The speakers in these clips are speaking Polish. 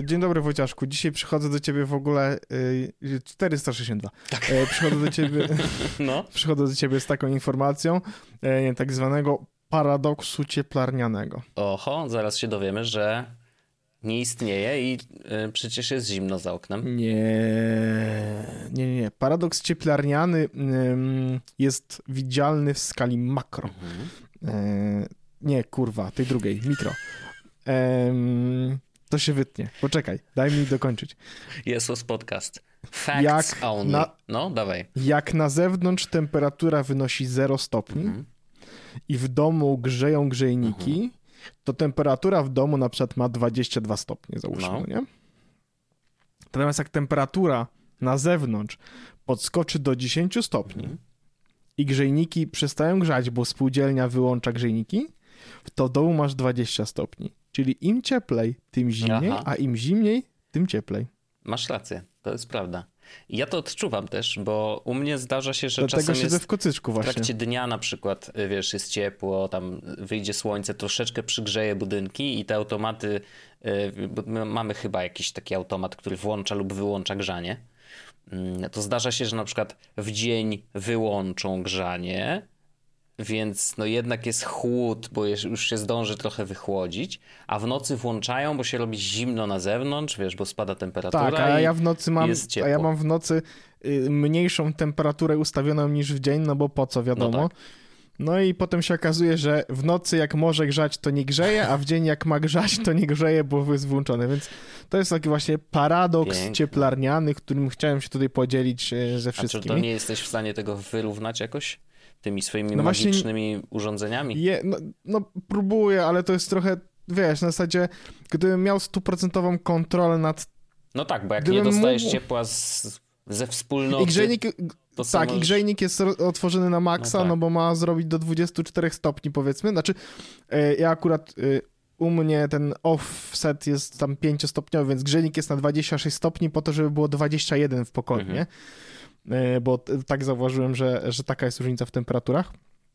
Dzień dobry, Wojciaszku. Dzisiaj przychodzę do ciebie w ogóle 462. Tak. Przychodzę do ciebie z taką informacją tak zwanego paradoksu cieplarnianego. Oho, zaraz się dowiemy, że nie istnieje i przecież jest zimno za oknem. Nie. Paradoks cieplarniany jest widzialny w skali makro. Nie, kurwa, tej drugiej, mikro. To się wytnie. Poczekaj, daj mi dokończyć. Jesus Podcast. Facts only. No, dawaj. Jak na zewnątrz temperatura wynosi 0 stopni i w domu grzeją grzejniki, to temperatura w domu na przykład ma 22 stopnie, załóżmy, nie? Natomiast jak temperatura na zewnątrz podskoczy do 10 stopni i grzejniki przestają grzać, bo spółdzielnia wyłącza grzejniki, to w domu masz 20 stopni. Czyli im cieplej, tym zimniej, a im zimniej, tym cieplej. Masz rację, to jest prawda. I ja to odczuwam też, bo u mnie zdarza się, że Dlatego czasem siedzę w kocyczku właśnie. W trakcie dnia na przykład, wiesz, jest ciepło, tam wyjdzie słońce, troszeczkę przygrzeje budynki i te automaty, bo my mamy chyba jakiś taki automat, który włącza lub wyłącza grzanie. To zdarza się, że na przykład w dzień wyłączą grzanie, więc no jednak jest chłód, bo już się zdąży trochę wychłodzić, a w nocy włączają, bo się robi zimno na zewnątrz, wiesz, bo spada temperatura. Tak, a ja w nocy mam, jest ciepło. a ja mam w nocy mniejszą temperaturę ustawioną niż w dzień, no bo po co, wiadomo. No tak. No i potem się okazuje, że w nocy jak może grzać, to nie grzeje, a w dzień jak ma grzać, to nie grzeje, bo jest włączone, więc to jest taki właśnie paradoks cieplarniany, którym chciałem się tutaj podzielić ze wszystkimi. A czy to nie jesteś w stanie tego wyrównać jakoś? Tymi swoimi magicznymi urządzeniami? No próbuję, ale to jest trochę, wiesz, na zasadzie, gdybym miał 100% kontrolę nad... No tak, bo jak nie dostajesz ciepła ze wspólnoty... I grzejnik jest otworzony na maksa, no bo ma zrobić do 24 stopni, powiedzmy. Znaczy, ja akurat... U mnie ten offset jest tam 5-stopniowy, więc grzejnik jest na 26 stopni po to, żeby było 21 w pokoju, nie? Bo tak zauważyłem, że taka jest różnica w temperaturach.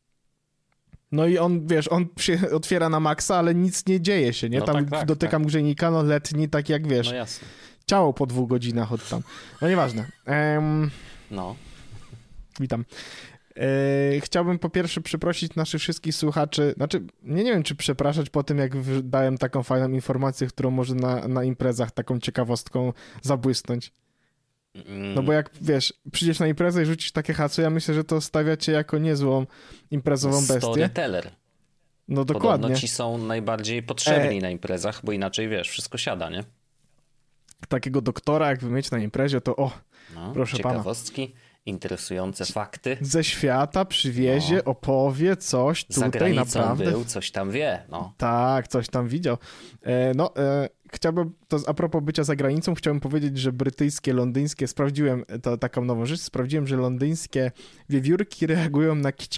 No i on, wiesz, on się otwiera na maksa, ale nic nie dzieje się, nie? No tam tak, dotykam grzejnika, no letni, tak jak wiesz. No jasne. Ciało po 2 godzinach od tam. No nieważne. No. Witam. Chciałbym po pierwsze przeprosić naszych wszystkich słuchaczy, znaczy nie wiem czy przepraszać po tym, jak dałem taką fajną informację, którą może na imprezach taką ciekawostką zabłysnąć. No bo jak, wiesz, przyjdziesz na imprezę i rzucisz takie hasło, ja myślę, że to stawia cię jako niezłą imprezową bestię. Storyteller. No dokładnie. Podobno ci są najbardziej potrzebni na imprezach, bo inaczej, wiesz, wszystko siada, nie? Takiego doktora jakby mieć na imprezie, to proszę pana. Ciekawostki, interesujące fakty. Ze świata przywiezie, opowie coś tutaj naprawdę. Za granicą był, coś tam wie. No. Tak, coś tam widział. Chciałbym, to a propos bycia za granicą, chciałbym powiedzieć, że brytyjskie, londyńskie, sprawdziłem taką nową rzecz, sprawdziłem, że londyńskie wiewiórki reagują na kić.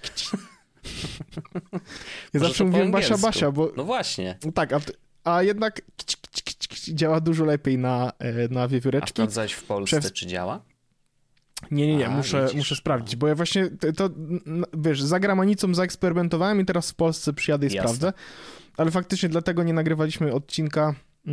Ja zawsze mówiłem Basia, bo... No właśnie. Tak, a jednak kić działa dużo lepiej na wiewióreczki. A sprawdzałeś w Polsce, czy działa? Nie, muszę sprawdzić, bo ja właśnie to, wiesz, za granicą zaeksperymentowałem i teraz w Polsce przyjadę i sprawdzę, ale faktycznie dlatego nie nagrywaliśmy odcinka,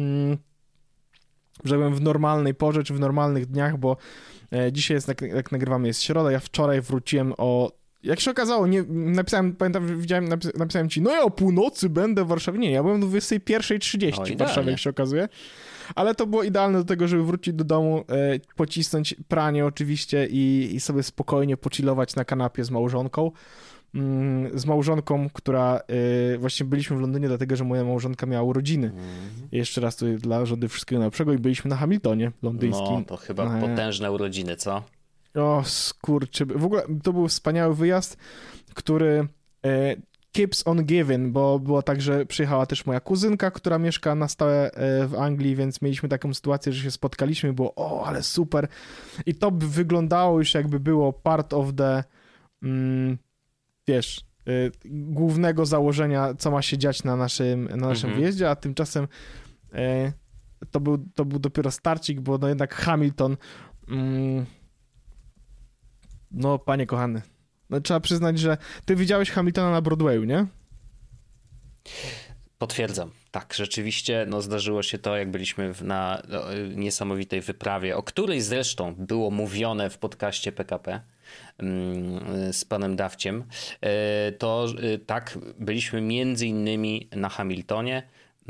że byłem w normalnej porze, czy w normalnych dniach, bo dzisiaj jest, jak nagrywamy, jest środa, ja wczoraj wróciłem jak się okazało, napisałem, pamiętam, że napisałem ci, no ja o północy będę w Warszawie. Nie, ja byłem o 21:30 w Warszawie, jak się okazuje. Ale to było idealne do tego, żeby wrócić do domu, pocisnąć pranie oczywiście i sobie spokojnie pochillować na kanapie z małżonką. Z małżonką, która... Właśnie byliśmy w Londynie, dlatego, że moja małżonka miała urodziny. Jeszcze raz tutaj dla żony wszystkiego najlepszego i byliśmy na Hamiltonie londyńskim. No, to chyba potężne urodziny, co? O, skurczy. W ogóle to był wspaniały wyjazd, który keeps on giving, bo było tak, że przyjechała też moja kuzynka, która mieszka na stałe w Anglii, więc mieliśmy taką sytuację, że się spotkaliśmy i było, ale super. I to by wyglądało już jakby było part of the, wiesz, głównego założenia, co ma się dziać na naszym wyjeździe, a tymczasem to był dopiero starcik, bo no jednak Hamilton... No, panie kochany, no, trzeba przyznać, że ty widziałeś Hamiltona na Broadwayu, nie? Potwierdzam. Tak, rzeczywiście zdarzyło się to, jak byliśmy na niesamowitej wyprawie, o której zresztą było mówione w podcaście PKP z panem Dawciem. To tak, byliśmy między innymi na Hamiltonie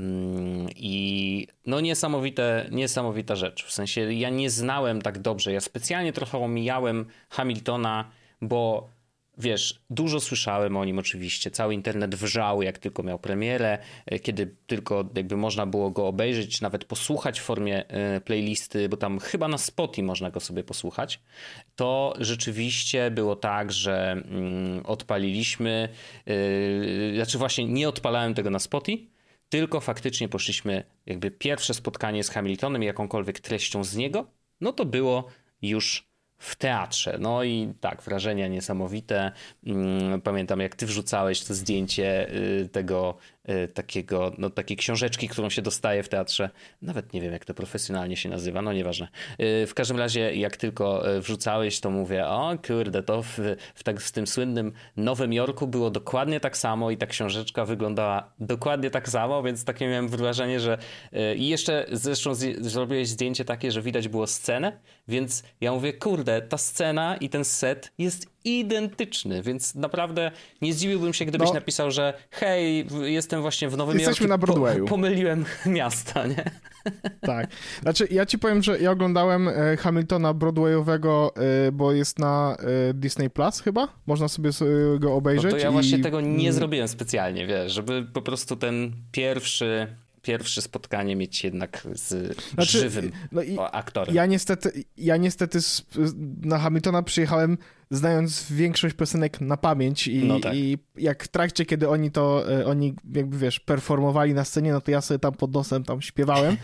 i niesamowita rzecz. W sensie ja nie znałem tak dobrze. Ja specjalnie trochę omijałem Hamiltona, bo wiesz, dużo słyszałem o nim oczywiście, cały internet wrzał, jak tylko miał premierę, kiedy tylko jakby można było go obejrzeć, nawet posłuchać w formie playlisty, bo tam chyba na Spotify można go sobie posłuchać, to rzeczywiście było tak, że odpaliliśmy, znaczy właśnie nie odpalałem tego na Spotify, tylko faktycznie poszliśmy jakby pierwsze spotkanie z Hamiltonem, jakąkolwiek treścią z niego, no to było już w teatrze. No i tak, wrażenia niesamowite. Pamiętam, jak ty wrzucałeś to zdjęcie tego takiej książeczki, którą się dostaje w teatrze. Nawet nie wiem, jak to profesjonalnie się nazywa, no nieważne. W każdym razie, jak tylko wrzucałeś, to mówię, o kurde, to w tym słynnym Nowym Jorku było dokładnie tak samo i ta książeczka wyglądała dokładnie tak samo, więc takie miałem wrażenie, że i jeszcze zresztą zrobiłeś zdjęcie takie, że widać było scenę, więc ja mówię, kurde, ta scena i ten set jest identyczny, więc naprawdę nie zdziwiłbym się, gdybyś napisał, że hej, jestem właśnie w Nowym Jorku. Jesteśmy na Broadwayu. Pomyliłem miasta, nie? Tak. Znaczy, ja ci powiem, że ja oglądałem Hamiltona Broadwayowego, bo jest na Disney Plus chyba. Można sobie go obejrzeć. No to ja właśnie tego nie zrobiłem specjalnie, wiesz, żeby po prostu ten pierwsze spotkanie mieć jednak z żywym aktorem. Ja niestety na Hamiltona przyjechałem znając większość piosenek na pamięć i jak w trakcie, kiedy oni jakby wiesz, performowali na scenie, no to ja sobie tam pod nosem tam śpiewałem.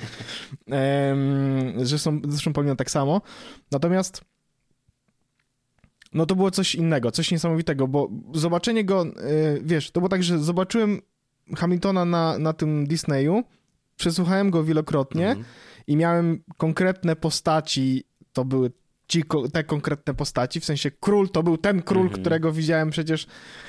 Zresztą pamiętam tak samo. Natomiast no to było coś innego, coś niesamowitego, bo zobaczenie go, wiesz, to było tak, że zobaczyłem Hamiltona na tym Disneyu, przesłuchałem go wielokrotnie i miałem konkretne postaci, to były te konkretne postaci, w sensie król to był ten król, którego widziałem przecież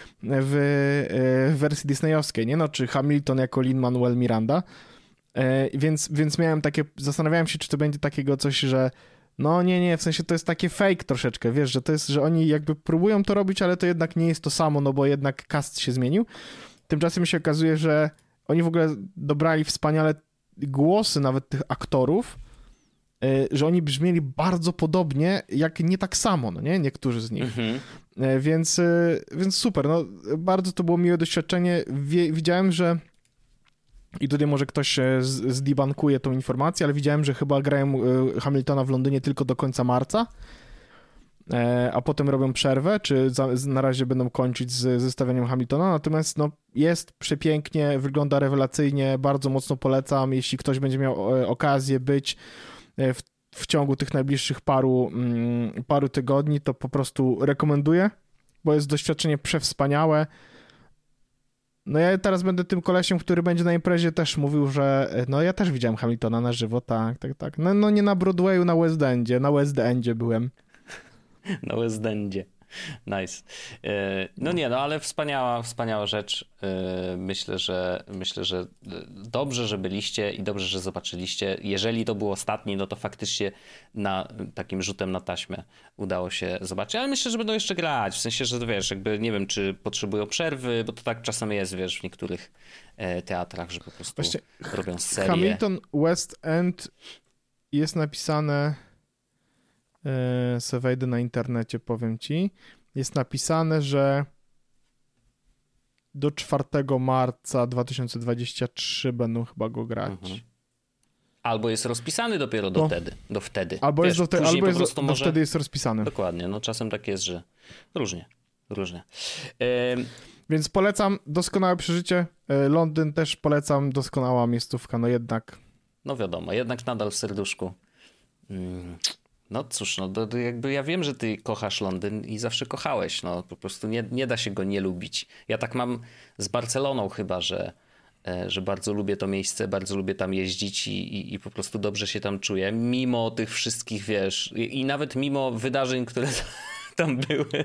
w wersji disneyowskiej, nie? No, czy Hamilton jako Lin-Manuel Miranda, więc miałem takie, zastanawiałem się, czy to będzie takiego coś, że no nie, w sensie to jest takie fake troszeczkę, wiesz, że to jest, że oni jakby próbują to robić, ale to jednak nie jest to samo, no bo jednak cast się zmienił. Tymczasem się okazuje, że oni w ogóle dobrali wspaniale głosy nawet tych aktorów, że oni brzmieli bardzo podobnie, jak nie tak samo, no nie? Niektórzy z nich. Więc super, no bardzo to było miłe doświadczenie. Widziałem, że i tutaj może ktoś zdebankuje tą informację, ale widziałem, że chyba grają Hamiltona w Londynie tylko do końca marca, a potem robią przerwę, czy na razie będą kończyć z zestawieniem Hamiltona, natomiast no, jest przepięknie, wygląda rewelacyjnie, bardzo mocno polecam, jeśli ktoś będzie miał okazję być w ciągu tych najbliższych paru tygodni, to po prostu rekomenduję, bo jest doświadczenie przewspaniałe. No ja teraz będę tym kolesiem, który będzie na imprezie też mówił, że no ja też widziałem Hamiltona na żywo, tak. No nie na Broadwayu, na West Endzie byłem. Na West Endzie. Nice. No nie, no ale wspaniała rzecz. Myślę, że dobrze, że byliście i dobrze, że zobaczyliście. Jeżeli to był ostatni, no to faktycznie na takim rzutem na taśmę udało się zobaczyć. Ale myślę, że będą jeszcze grać. W sensie, że wiesz, jakby nie wiem, czy potrzebują przerwy, bo to tak czasem jest, wiesz, w niektórych teatrach, że po prostu właśnie robią serię. Hamilton West End jest napisane... se wejdę na internecie, powiem ci. Jest napisane, że do 4 marca 2023 będą chyba go grać. Albo jest rozpisany dopiero do wtedy. Albo wiesz, jest do wtedy jest rozpisany. Dokładnie, no czasem tak jest, że różnie. Więc polecam, doskonałe przeżycie. Londyn też polecam, doskonała miejscówka, no jednak. No wiadomo, jednak nadal w serduszku. No cóż, no jakby ja wiem, że ty kochasz Londyn i zawsze kochałeś, no po prostu nie da się go nie lubić. Ja tak mam z Barceloną chyba, że bardzo lubię to miejsce, bardzo lubię tam jeździć i po prostu dobrze się tam czuję, mimo tych wszystkich, wiesz, i nawet mimo wydarzeń, które tam były.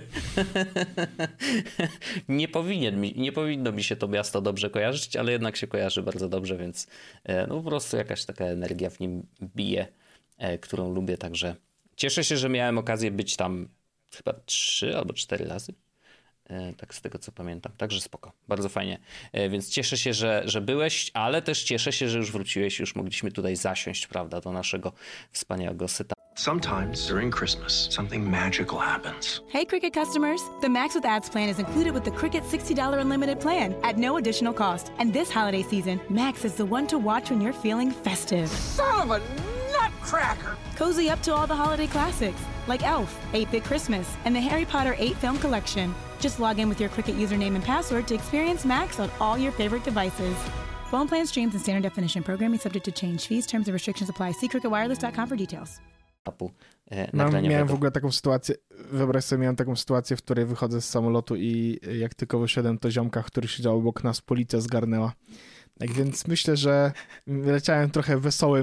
Nie powinno mi się to miasto dobrze kojarzyć, ale jednak się kojarzy bardzo dobrze, więc no po prostu jakaś taka energia w nim bije, którą lubię, także cieszę się, że miałem okazję być tam chyba 3 albo 4 razy. Tak z tego co pamiętam. Także spoko. Bardzo fajnie. Więc cieszę się, że byłeś, ale też cieszę się, że już wróciłeś. Już mogliśmy tutaj zasiąść, prawda, do naszego wspaniałego syta. Sometimes during Christmas, something magical happens. Hey, Cricket customers. The Max with Ads plan is included with the Cricket $60 unlimited plan at no additional cost. And this holiday season, Max is the one to watch when you're feeling festive. Son of a nutcracker! Cozy up to all the holiday classics like Elf, 8-Bit Christmas, and the Harry Potter 8-film collection. Just log in with your Cricket username and password to experience Max on all your favorite devices. Phone plan streams and standard definition. Programming subject to change. Fees, terms and restrictions apply. See cricketwireless.com for details. Miałem w ogóle taką sytuację, wyobraź sobie, miałem taką sytuację, w której wychodzę z samolotu i jak tylko wyszedłem, to ziomka, który siedział obok nas, policja zgarnęła. Tak więc myślę, że leciałem trochę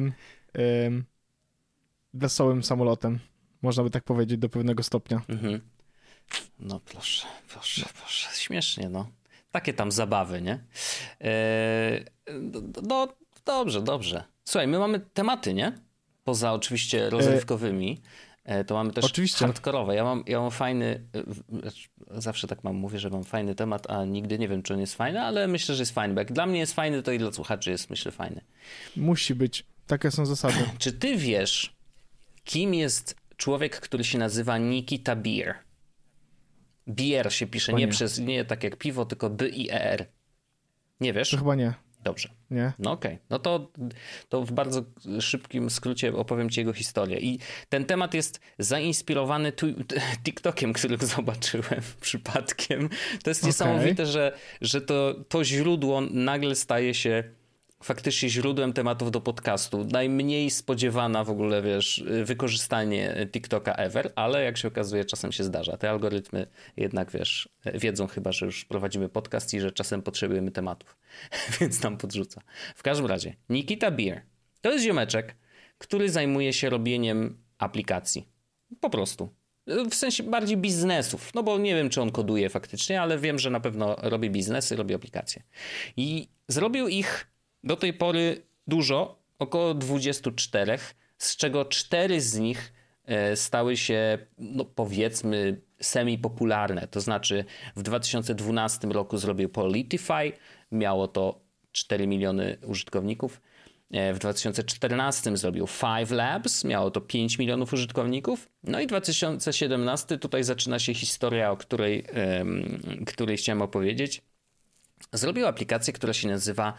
wesołym samolotem. Można by tak powiedzieć, do pewnego stopnia. Mhm. No proszę. Śmiesznie, no. Takie tam zabawy, nie? No, dobrze. Słuchaj, my mamy tematy, nie? Poza oczywiście rozrywkowymi, to mamy też oczywiście hardkorowe. Ja mam fajny, zawsze tak mówię, że mam fajny temat, a nigdy nie wiem, czy on jest fajny, ale myślę, że jest fajny, bo jak dla mnie jest fajny, to i dla słuchaczy jest, myślę, fajny. Musi być. Takie są zasady. Czy ty wiesz, kim jest człowiek, który się nazywa Nikita Beer? Beer się pisze, nie tak jak piwo, tylko B-I-E-R. Nie wiesz? To chyba nie. Dobrze. Nie. No okej. No to w bardzo szybkim skrócie opowiem ci jego historię. I ten temat jest zainspirowany TikTokiem, który zobaczyłem przypadkiem. To jest niesamowite, że to źródło nagle staje się faktycznie źródłem tematów do podcastu. Najmniej spodziewana w ogóle, wiesz, wykorzystanie TikToka ever, ale jak się okazuje, czasem się zdarza. Te algorytmy jednak, wiesz, wiedzą chyba, że już prowadzimy podcast i że czasem potrzebujemy tematów, więc nam podrzuca. W każdym razie, Nikita Beer to jest ziomeczek, który zajmuje się robieniem aplikacji. Po prostu. W sensie bardziej biznesów, no bo nie wiem, czy on koduje faktycznie, ale wiem, że na pewno robi biznesy, robi aplikacje. I zrobił ich do tej pory dużo, około 24, z czego 4 z nich stały się, no powiedzmy, semi-popularne. To znaczy w 2012 roku zrobił Politify, miało to 4 miliony użytkowników. W 2014 zrobił Five Labs, miało to 5 milionów użytkowników. No i 2017, tutaj zaczyna się historia, o której chciałem opowiedzieć. Zrobił aplikację, która się nazywa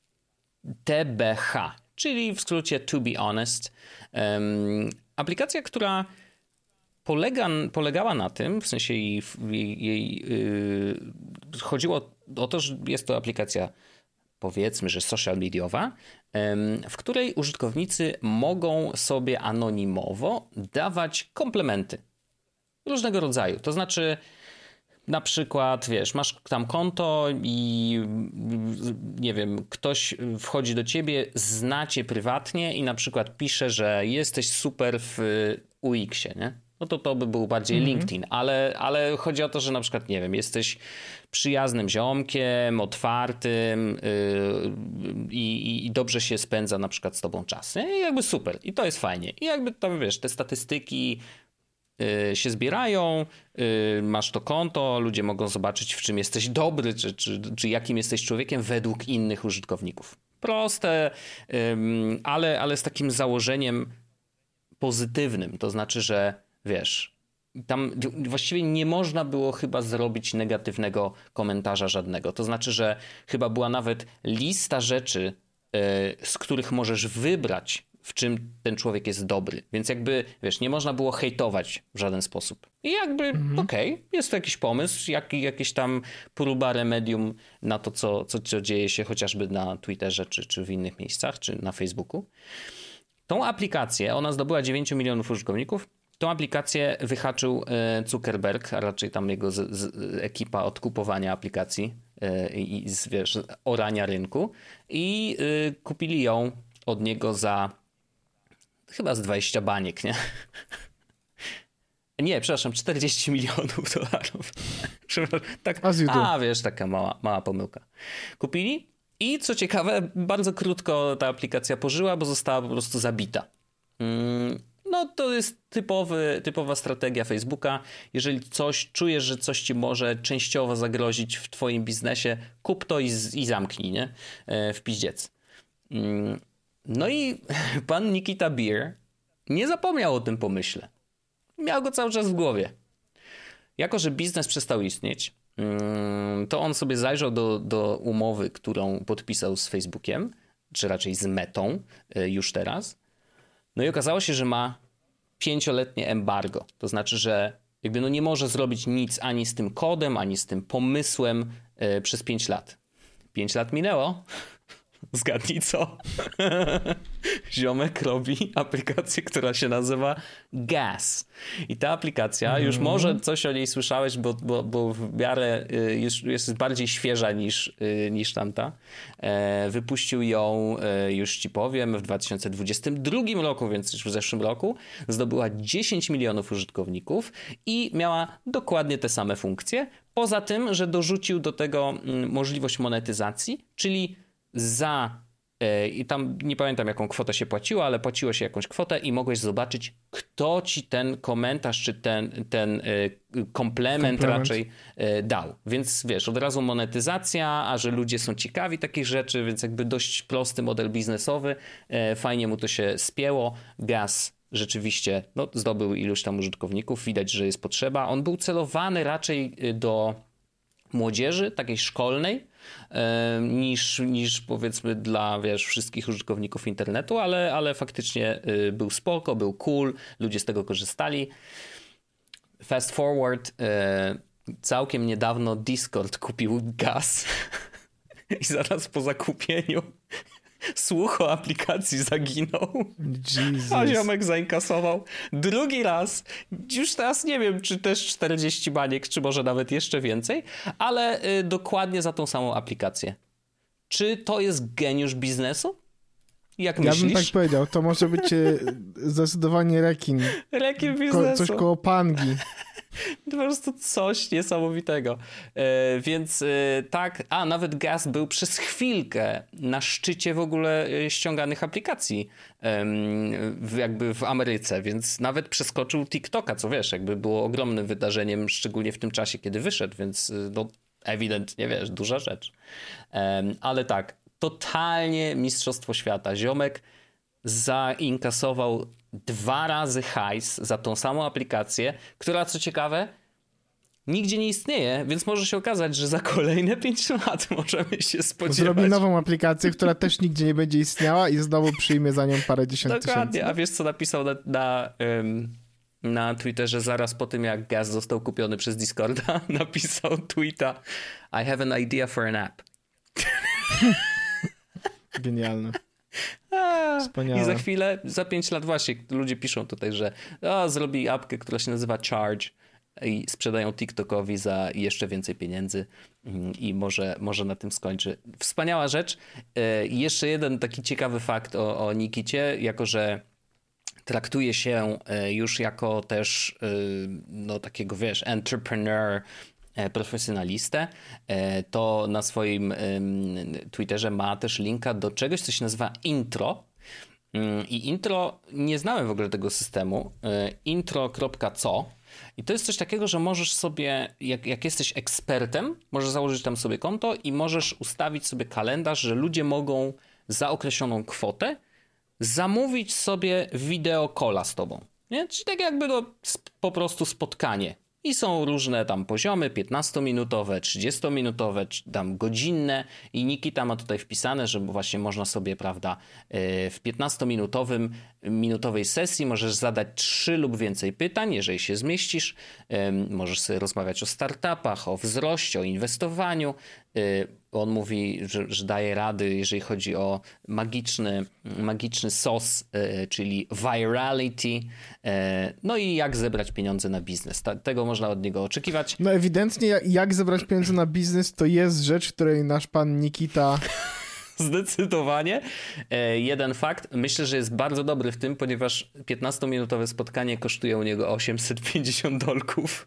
TBH, czyli w skrócie To Be Honest. Aplikacja, która polegała na tym, w sensie jej chodziło o to, że jest to aplikacja, powiedzmy, że social mediowa, w której użytkownicy mogą sobie anonimowo dawać komplementy różnego rodzaju. To znaczy, na przykład, wiesz, masz tam konto i nie wiem, ktoś wchodzi do ciebie, zna cię prywatnie i na przykład pisze, że jesteś super w UX-ie, nie? No to by był bardziej LinkedIn, ale chodzi o to, że na przykład, nie wiem, jesteś przyjaznym ziomkiem, otwartym i dobrze się spędza na przykład z tobą czas, nie? I jakby super. I to jest fajnie. I jakby tam, wiesz, te statystyki się zbierają, masz to konto, ludzie mogą zobaczyć, w czym jesteś dobry, czy jakim jesteś człowiekiem według innych użytkowników. Proste, ale z takim założeniem pozytywnym. To znaczy, że wiesz, tam właściwie nie można było chyba zrobić negatywnego komentarza żadnego. To znaczy, że chyba była nawet lista rzeczy, z których możesz wybrać, w czym ten człowiek jest dobry. Więc jakby, wiesz, nie można było hejtować w żaden sposób. I jakby, okej, jest to jakiś pomysł, jakieś tam próba remedium na to, co dzieje się chociażby na Twitterze, czy w innych miejscach, czy na Facebooku. Tą aplikację, ona zdobyła 9 milionów użytkowników. Tą aplikację wyhaczył Zuckerberg, a raczej tam jego ekipa od kupowania aplikacji i wiesz, orania rynku. I kupili ją od niego za chyba z 20 baniek, nie? Nie, przepraszam, 40 milionów dolarów. Tak, wiesz, taka mała pomyłka. Kupili i co ciekawe, bardzo krótko ta aplikacja pożyła, bo została po prostu zabita. No to jest typowa strategia Facebooka. Jeżeli czujesz, że coś ci może częściowo zagrozić w twoim biznesie, kup to i zamknij, nie? W piździec. No i pan Nikita Beer nie zapomniał o tym pomyśle. Miał go cały czas w głowie. Jako że biznes przestał istnieć, to on sobie zajrzał do umowy, którą podpisał z Facebookiem, czy raczej z Metą już teraz. No i okazało się, że ma 5-letnie embargo. To znaczy, że jakby nie może zrobić nic ani z tym kodem, ani z tym pomysłem przez 5 lat. 5 lat minęło. Zgadnij co? Ziomek robi aplikację, która się nazywa Gas. I ta aplikacja, już może coś o niej słyszałeś, bo w miarę już jest bardziej świeża niż tamta. Wypuścił ją, już ci powiem, w 2022 roku, więc już w zeszłym roku. Zdobyła 10 milionów użytkowników i miała dokładnie te same funkcje. Poza tym, że dorzucił do tego możliwość monetyzacji, czyli i tam nie pamiętam jaką kwotę się płaciło, ale płaciło się jakąś kwotę i mogłeś zobaczyć, kto ci ten komentarz czy ten komplement raczej dał. Więc wiesz, od razu monetyzacja, a że ludzie są ciekawi takich rzeczy, więc jakby dość prosty model biznesowy. Fajnie mu to się spięło. Gas rzeczywiście zdobył iluś tam użytkowników. Widać, że jest potrzeba. On był celowany raczej do młodzieży, takiej szkolnej, niż powiedzmy dla wszystkich użytkowników internetu, ale faktycznie był spoko, był cool, ludzie z tego korzystali. Fast forward, całkiem niedawno Discord kupił Gas i zaraz po zakupieniu słuch o aplikacji zaginął. Jesus. A ziomek zainkasował drugi raz. Już teraz nie wiem, czy też 40 baniek, czy może nawet jeszcze więcej, ale dokładnie za tą samą aplikację. Czy to jest geniusz biznesu? Jak myślisz? Ja bym tak powiedział. To może być zdecydowanie rekin. Rekin biznesu. Coś koło Pangi. To po prostu coś niesamowitego. Więc tak, nawet Gas był przez chwilkę na szczycie w ogóle ściąganych aplikacji jakby w Ameryce, więc nawet przeskoczył TikToka, co wiesz, jakby było ogromnym wydarzeniem, szczególnie w tym czasie, kiedy wyszedł, więc ewidentnie, duża rzecz. Ale tak, totalnie mistrzostwo świata. Ziomek zainkasował 2 razy hajs za tą samą aplikację, która co ciekawe nigdzie nie istnieje, więc może się okazać, że za kolejne 5 lat możemy się spodziewać. Zrobi nową aplikację, która też nigdzie nie będzie istniała i znowu przyjmie za nią parę dziesiąt tysięcy. Dokładnie, a wiesz co napisał na Twitterze zaraz po tym, jak Gas został kupiony przez Discorda? Napisał tweeta: I have an idea for an app. Genialne. Wspaniałe. I za chwilę, za 5 lat właśnie, ludzie piszą tutaj, że zrobi apkę, która się nazywa Charge i sprzedają TikTokowi za jeszcze więcej pieniędzy i może na tym skończy. Wspaniała rzecz. Jeszcze jeden taki ciekawy fakt o Nikicie, jako że traktuje się już jako też takiego, entrepreneur, profesjonalistę, to na swoim Twitterze ma też linka do czegoś, co się nazywa Intro. I Intro, nie znałem w ogóle tego systemu, intro.co. I to jest coś takiego, że możesz sobie, jak jesteś ekspertem, możesz założyć tam sobie konto i możesz ustawić sobie kalendarz, że ludzie mogą za określoną kwotę zamówić sobie wideo calla z tobą. Nie? Czyli tak jakby po prostu spotkanie. I są różne tam poziomy, 15-minutowe, 30-minutowe, czy tam godzinne. I Nikita ma tutaj wpisane, że właśnie można sobie, prawda, w 15-minutowej sesji możesz zadać 3 lub więcej pytań, jeżeli się zmieścisz. Możesz sobie rozmawiać o startupach, o wzroście, o inwestowaniu. On mówi, że daje rady, jeżeli chodzi o magiczny sos, czyli virality, no i jak zebrać pieniądze na biznes. Tego można od niego oczekiwać. No ewidentnie jak zebrać pieniądze na biznes to jest rzecz, której nasz pan Nikita Zdecydowanie. Jeden fakt, myślę, że jest bardzo dobry w tym, ponieważ 15-minutowe spotkanie kosztuje u niego $850.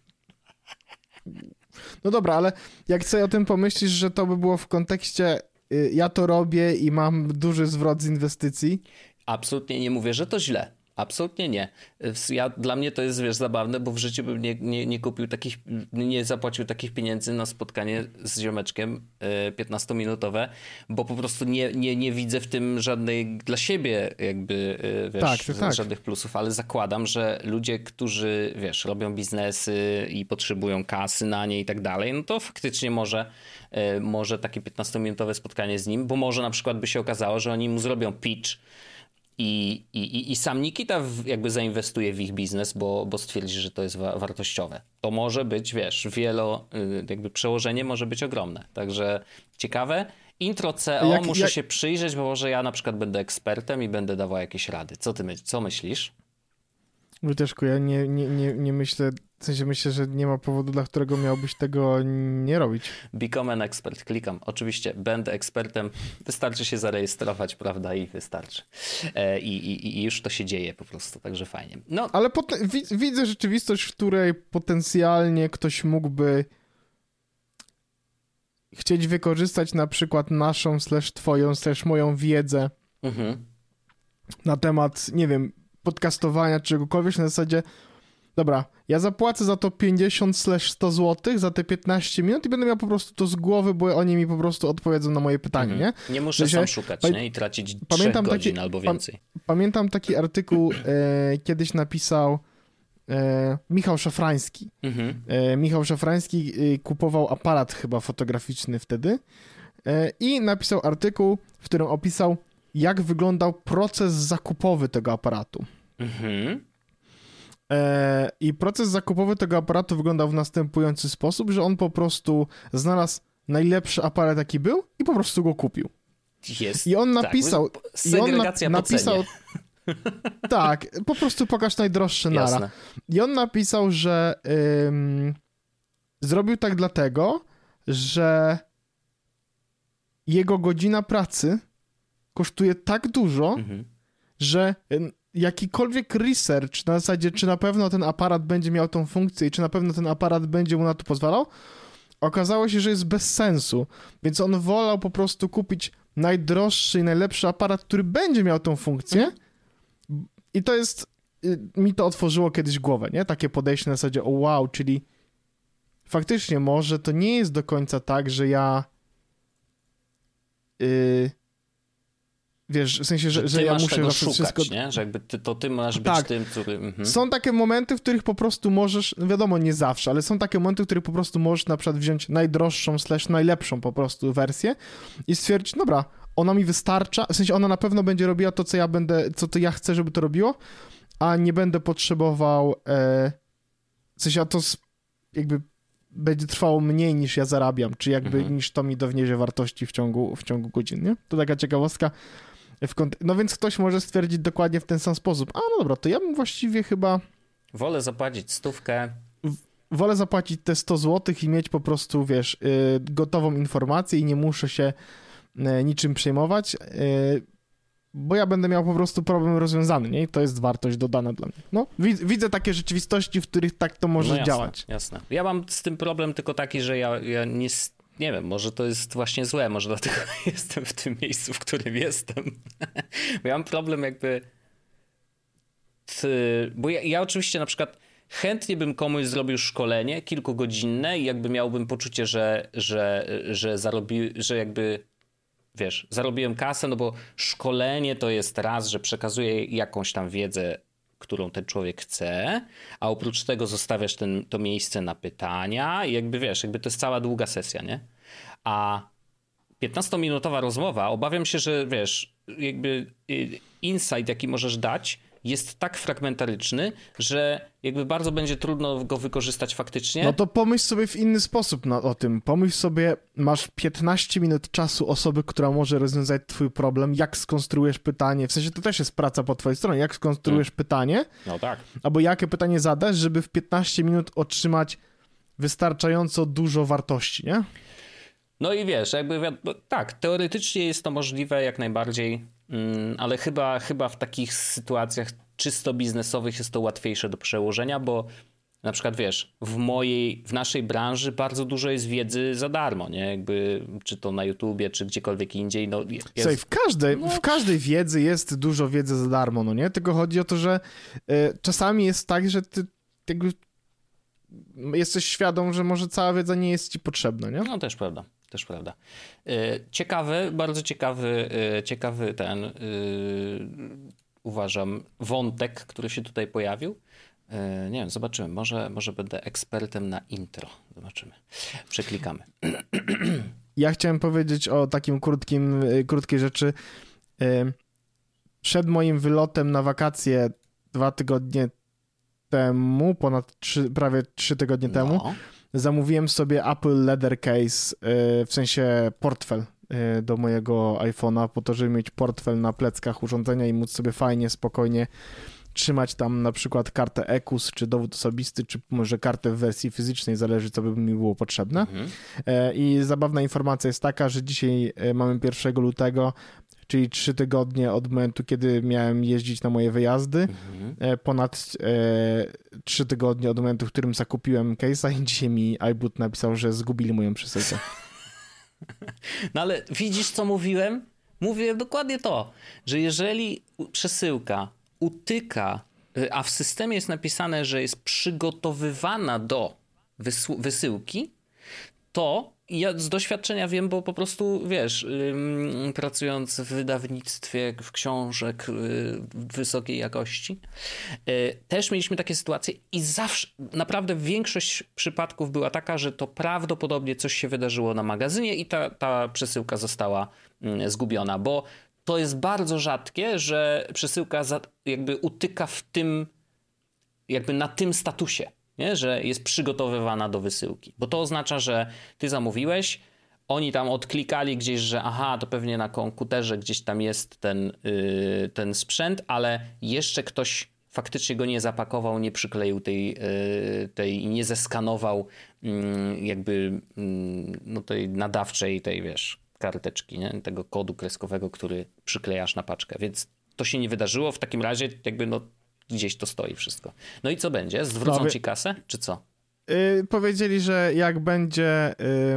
No dobra, ale jak sobie o tym pomyślisz, że to by było w kontekście ja to robię i mam duży zwrot z inwestycji? Absolutnie nie mówię, że to źle. Absolutnie nie. Dla mnie to jest, wiesz, zabawne, bo w życiu bym nie kupił takich, nie zapłacił takich pieniędzy na spotkanie z ziomeczkiem 15-minutowe, bo po prostu nie widzę w tym żadnej dla siebie jakby, wiesz, tak. żadnych plusów, ale zakładam, że ludzie, którzy, wiesz, robią biznesy i potrzebują kasy na nie i tak dalej, no to faktycznie może takie 15-minutowe spotkanie z nim, bo może na przykład by się okazało, że oni mu zrobią pitch, I sam Nikita jakby zainwestuje w ich biznes, bo stwierdzi, że to jest wartościowe. To może być, wiesz, jakby przełożenie może być ogromne. Także ciekawe. Intro CO muszę się przyjrzeć, bo może ja na przykład będę ekspertem i będę dawał jakieś rady. Co myślisz? Wojcieszku, ja nie myślę, w sensie myślę, że nie ma powodu, dla którego miałbyś tego nie robić. Become an expert. Klikam. Oczywiście będę ekspertem. Wystarczy się zarejestrować, prawda? I wystarczy. I już to się dzieje po prostu, także fajnie. No. Ale widzę rzeczywistość, w której potencjalnie ktoś mógłby chcieć wykorzystać na przykład naszą, /twoją, /moją wiedzę na temat, nie wiem, podcastowania, czegokolwiek, na zasadzie dobra, ja zapłacę za to 50/100 zł za te 15 minut i będę miał po prostu to z głowy, bo oni mi po prostu odpowiedzą na moje pytanie, nie? Nie muszę sam szukać, nie? I tracić 3 godzin albo więcej. Pamiętam taki artykuł, kiedyś napisał Michał Szafrański. Michał Szafrański kupował aparat chyba fotograficzny wtedy i napisał artykuł, w którym opisał, jak wyglądał proces zakupowy tego aparatu. I proces zakupowy tego aparatu wyglądał w następujący sposób, że on po prostu znalazł najlepszy aparat, jaki był i po prostu go kupił. Jest, I on napisał... Tak, segregacja po cenie. Tak, po prostu pokaż najdroższe nara. Jasne. I on napisał, że zrobił tak dlatego, że jego godzina pracy kosztuje tak dużo, że jakikolwiek research na zasadzie, czy na pewno ten aparat będzie miał tą funkcję i czy na pewno ten aparat będzie mu na to pozwalał, okazało się, że jest bez sensu. Więc on wolał po prostu kupić najdroższy i najlepszy aparat, który będzie miał tą funkcję. I to jest... Mi to otworzyło kiedyś głowę, nie? Takie podejście na zasadzie, o wow, czyli faktycznie może to nie jest do końca tak, że ja... wiesz, w sensie, że ja muszę tego szukać, wszystko... nie? Że jakby ty masz być tym, który... Są takie momenty, w których po prostu możesz, wiadomo, nie zawsze, ale są takie momenty, w których po prostu możesz na przykład wziąć najdroższą / najlepszą po prostu wersję i stwierdzić, dobra, ona mi wystarcza, w sensie ona na pewno będzie robiła to, co to ja chcę, żeby to robiło, a nie będę potrzebował, w sensie, a to jakby będzie trwało mniej niż ja zarabiam, czy jakby niż to mi downiesie wartości w ciągu godzin, nie? To taka ciekawostka. No więc ktoś może stwierdzić dokładnie w ten sam sposób. A no dobra, to ja bym właściwie chyba... Wolę zapłacić 100. Wolę zapłacić te 100 zł i mieć po prostu, wiesz, gotową informację i nie muszę się niczym przejmować, bo ja będę miał po prostu problem rozwiązany, nie? I to jest wartość dodana dla mnie. No, widzę takie rzeczywistości, w których tak to może działać. Jasne. Ja mam z tym problem tylko taki, że ja nie wiem, może to jest właśnie złe, może dlatego jestem w tym miejscu, w którym jestem. Bo ja mam problem jakby... Bo ja oczywiście na przykład chętnie bym komuś zrobił szkolenie kilkugodzinne i jakby miałbym poczucie, że jakby... Wiesz, zarobiłem kasę, no bo szkolenie to jest raz, że przekazuję jakąś tam wiedzę, którą ten człowiek chce, a oprócz tego zostawiasz to miejsce na pytania i jakby wiesz, jakby to jest cała długa sesja, nie? A 15-minutowa rozmowa, obawiam się, że wiesz, jakby insight, jaki możesz dać, jest tak fragmentaryczny, że jakby bardzo będzie trudno go wykorzystać faktycznie. No to pomyśl sobie w inny sposób o tym. Pomyśl sobie, masz 15 minut czasu osoby, która może rozwiązać twój problem, jak skonstruujesz pytanie, w sensie to też jest praca po twojej stronie, jak skonstruujesz pytanie, no tak. Albo jakie pytanie zadasz, żeby w 15 minut otrzymać wystarczająco dużo wartości, nie? No i wiesz, jakby tak, teoretycznie jest to możliwe jak najbardziej, ale chyba w takich sytuacjach czysto biznesowych jest to łatwiejsze do przełożenia, bo na przykład wiesz, w naszej branży bardzo dużo jest wiedzy za darmo, nie? Jakby, czy to na YouTubie, czy gdziekolwiek indziej. No, jest... w każdej wiedzy jest dużo wiedzy za darmo, no nie? Tylko chodzi o to, że czasami jest tak, że ty jakby jesteś świadom, że może cała wiedza nie jest ci potrzebna, nie? No też prawda. Ciekawy, bardzo ciekawy ten, uważam, wątek, który się tutaj pojawił. Nie wiem, zobaczymy. Może będę ekspertem na intro. Zobaczymy. Przeklikamy. Ja chciałem powiedzieć o takim krótkiej rzeczy. Przed moim wylotem na wakacje 2 tygodnie temu, prawie 3 tygodnie temu, zamówiłem sobie Apple Leather Case, w sensie portfel do mojego iPhone'a, po to, żeby mieć portfel na pleckach urządzenia i móc sobie fajnie, spokojnie trzymać tam na przykład kartę ECUS, czy dowód osobisty, czy może kartę w wersji fizycznej, zależy co by mi było potrzebne. I zabawna informacja jest taka, że dzisiaj mamy 1 lutego, czyli 3 tygodnie od momentu, kiedy miałem jeździć na moje wyjazdy, ponad 3 tygodnie od momentu, w którym zakupiłem case'a i dzisiaj mi iBoot napisał, że zgubili moją przesyłkę. No ale widzisz, co mówiłem? Mówiłem dokładnie to, że jeżeli przesyłka utyka, a w systemie jest napisane, że jest przygotowywana do wysyłki, to ja z doświadczenia wiem, bo po prostu, wiesz, pracując w wydawnictwie książek wysokiej jakości, też mieliśmy takie sytuacje i zawsze, naprawdę większość przypadków była taka, że to prawdopodobnie coś się wydarzyło na magazynie i ta przesyłka została zgubiona, bo to jest bardzo rzadkie, że przesyłka jakby utyka w tym, jakby na tym statusie, nie? Że jest przygotowywana do wysyłki. Bo to oznacza, że ty zamówiłeś, oni tam odklikali gdzieś, że aha, to pewnie na komputerze gdzieś tam jest ten sprzęt, ale jeszcze ktoś faktycznie go nie zapakował, nie przykleił tej nie zeskanował jakby no tej nadawczej, tej wiesz, karteczki, nie? Tego kodu kreskowego, który przyklejasz na paczkę. Więc to się nie wydarzyło. W takim razie jakby no gdzieś to stoi wszystko. No i co będzie? Zwrócą ci kasę, czy co? Powiedzieli, że jak będzie,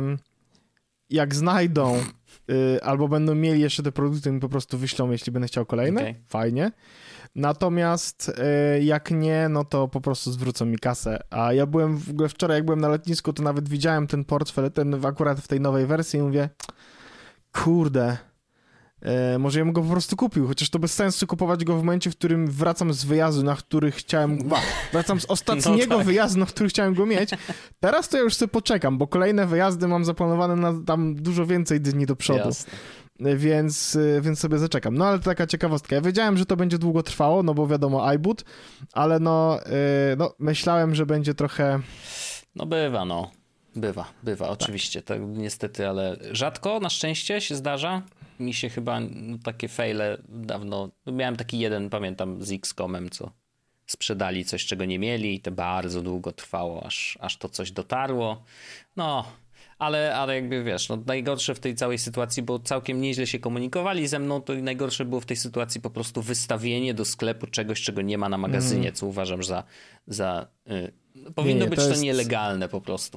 jak znajdą albo będą mieli jeszcze te produkty, mi po prostu wyślą, jeśli będę chciał kolejne. Okay. Fajnie. Natomiast jak nie, no to po prostu zwrócą mi kasę. A ja byłem w ogóle wczoraj, jak byłem na lotnisku, to nawet widziałem ten portfel, ten akurat w tej nowej wersji i mówię, kurde, może ja bym go po prostu kupił, chociaż to bez sensu kupować go w momencie, w którym wracam z wyjazdu, na który chciałem... Wracam z ostatniego wyjazdu, na który chciałem go mieć. Teraz to ja już sobie poczekam, bo kolejne wyjazdy mam zaplanowane na tam dużo więcej dni do przodu. Jasne. Więc sobie zaczekam. No ale to taka ciekawostka. Ja wiedziałem, że to będzie długo trwało, no bo wiadomo iBoot, ale no myślałem, że będzie trochę... No bywa, no. Bywa, oczywiście. Tak, niestety, ale rzadko, na szczęście się zdarza. Mi się chyba takie fejle dawno... Miałem taki jeden, pamiętam, z XCOM-em, co sprzedali coś, czego nie mieli i to bardzo długo trwało, aż to coś dotarło. No, ale jakby wiesz, no najgorsze w tej całej sytuacji, bo całkiem nieźle się komunikowali ze mną, to najgorsze było w tej sytuacji po prostu wystawienie do sklepu czegoś, czego nie ma na magazynie, co uważam za powinno być to nielegalne po prostu.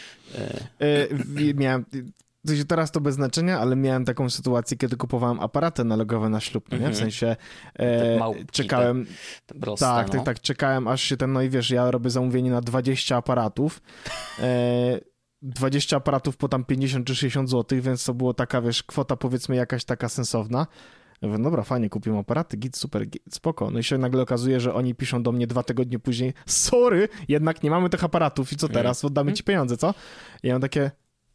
Miałem... Teraz to bez znaczenia, ale miałem taką sytuację, kiedy kupowałem aparaty analogowe na ślub, nie? W sensie czekałem... Tak, czekałem aż się no i wiesz, ja robię zamówienie na 20 aparatów, 20 aparatów po tam 50 czy 60 zł, więc to było taka, wiesz, kwota powiedzmy jakaś taka sensowna. Ja mówię, dobra, fajnie, kupiłem aparaty, git, super, spoko. No i się nagle okazuje, że oni piszą do mnie 2 tygodnie później, sorry, jednak nie mamy tych aparatów i co teraz? Oddamy ci pieniądze, co? I ja mam takie,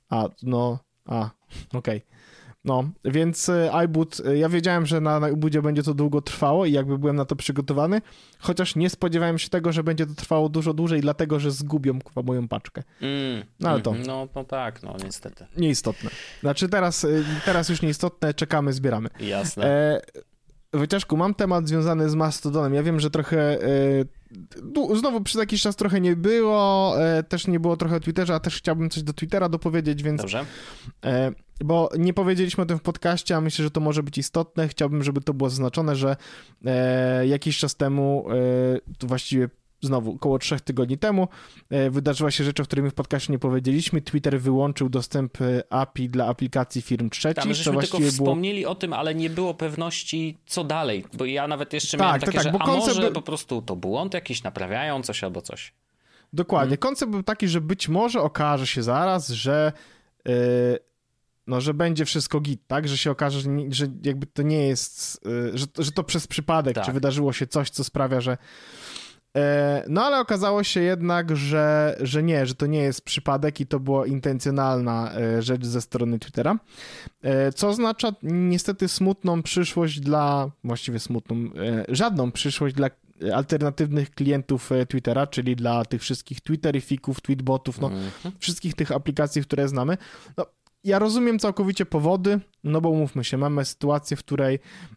okej. No, więc iBoot, ja wiedziałem, że na iBootie będzie to długo trwało i jakby byłem na to przygotowany, chociaż nie spodziewałem się tego, że będzie to trwało dużo dłużej, dlatego, że zgubią moją paczkę. No ale to... No tak, no niestety. Nieistotne. Znaczy teraz już nieistotne, czekamy, zbieramy. Jasne. Wojciaszku, mam temat związany z Mastodonem. Ja wiem, że trochę... znowu przez jakiś czas trochę nie było, też nie było trochę o Twitterze, a też chciałbym coś do Twittera dopowiedzieć, więc... Dobrze. Bo nie powiedzieliśmy o tym w podcaście, a myślę, że to może być istotne. Chciałbym, żeby to było zaznaczone, że jakiś czas temu, to właściwie znowu około 3 tygodni temu, wydarzyła się rzecz, o której my w podcaście nie powiedzieliśmy. Twitter wyłączył dostęp API dla aplikacji firm trzecich. My żeśmy tylko wspomnieli o tym, ale nie było pewności, co dalej. Bo ja nawet jeszcze miałem takie, że może po prostu to błąd jakiś, naprawiają coś albo coś. Dokładnie. Koncept był taki, że być może okaże się zaraz, że że będzie wszystko git, tak? Że się okaże, że jakby to nie jest, że to przez przypadek, czy wydarzyło się coś, co sprawia, że... No ale okazało się jednak, że nie, że to nie jest przypadek i to była intencjonalna rzecz ze strony Twittera, co oznacza niestety smutną przyszłość żadną przyszłość dla alternatywnych klientów Twittera, czyli dla tych wszystkich Twitterifików, tweetbotów, wszystkich tych aplikacji, które znamy. No, ja rozumiem całkowicie powody, no bo umówmy się, mamy sytuację, w której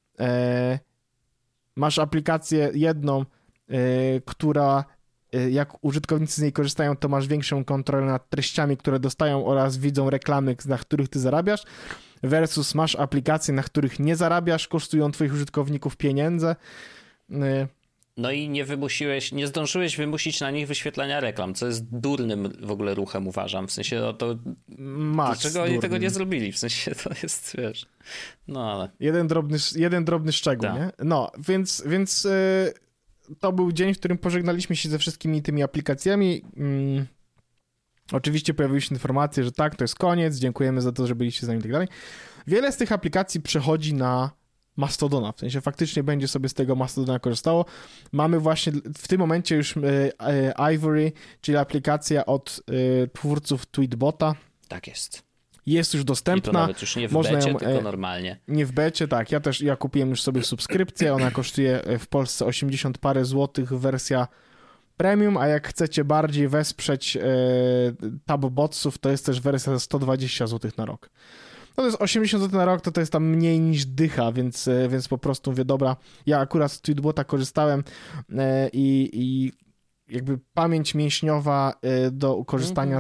masz aplikację jedną, która jak użytkownicy z niej korzystają, to masz większą kontrolę nad treściami, które dostają oraz widzą reklamy, na których ty zarabiasz, versus masz aplikacje, na których nie zarabiasz, kosztują twoich użytkowników pieniądze. No i nie zdążyłeś wymusić na nich wyświetlania reklam, co jest durnym w ogóle ruchem, uważam. W sensie, no to dlaczego oni tego nie zrobili? W sensie, to jest, wiesz, no ale... Jeden drobny szczegół, nie? No, więc to był dzień, w którym pożegnaliśmy się ze wszystkimi tymi aplikacjami. Oczywiście pojawiły się informacje, że tak, to jest koniec, dziękujemy za to, że byliście z nami i tak dalej. Wiele z tych aplikacji przechodzi na Mastodona, w sensie faktycznie będzie sobie z tego Mastodona korzystało. Mamy właśnie w tym momencie już Ivory, czyli aplikacja od twórców Tweetbota. Tak jest. Jest już dostępna. I to nawet już nie w becie, tylko normalnie. Nie w becie, tak. Ja kupiłem już sobie subskrypcję. Ona kosztuje w Polsce 80 parę złotych, wersja premium, a jak chcecie bardziej wesprzeć tabbotsów, to jest też wersja za 120 zł na rok. No to jest 80 zł na rok, to jest tam mniej niż dycha, więc po prostu mówię, dobra, ja akurat z Tweetbota korzystałem i jakby pamięć mięśniowa do korzystania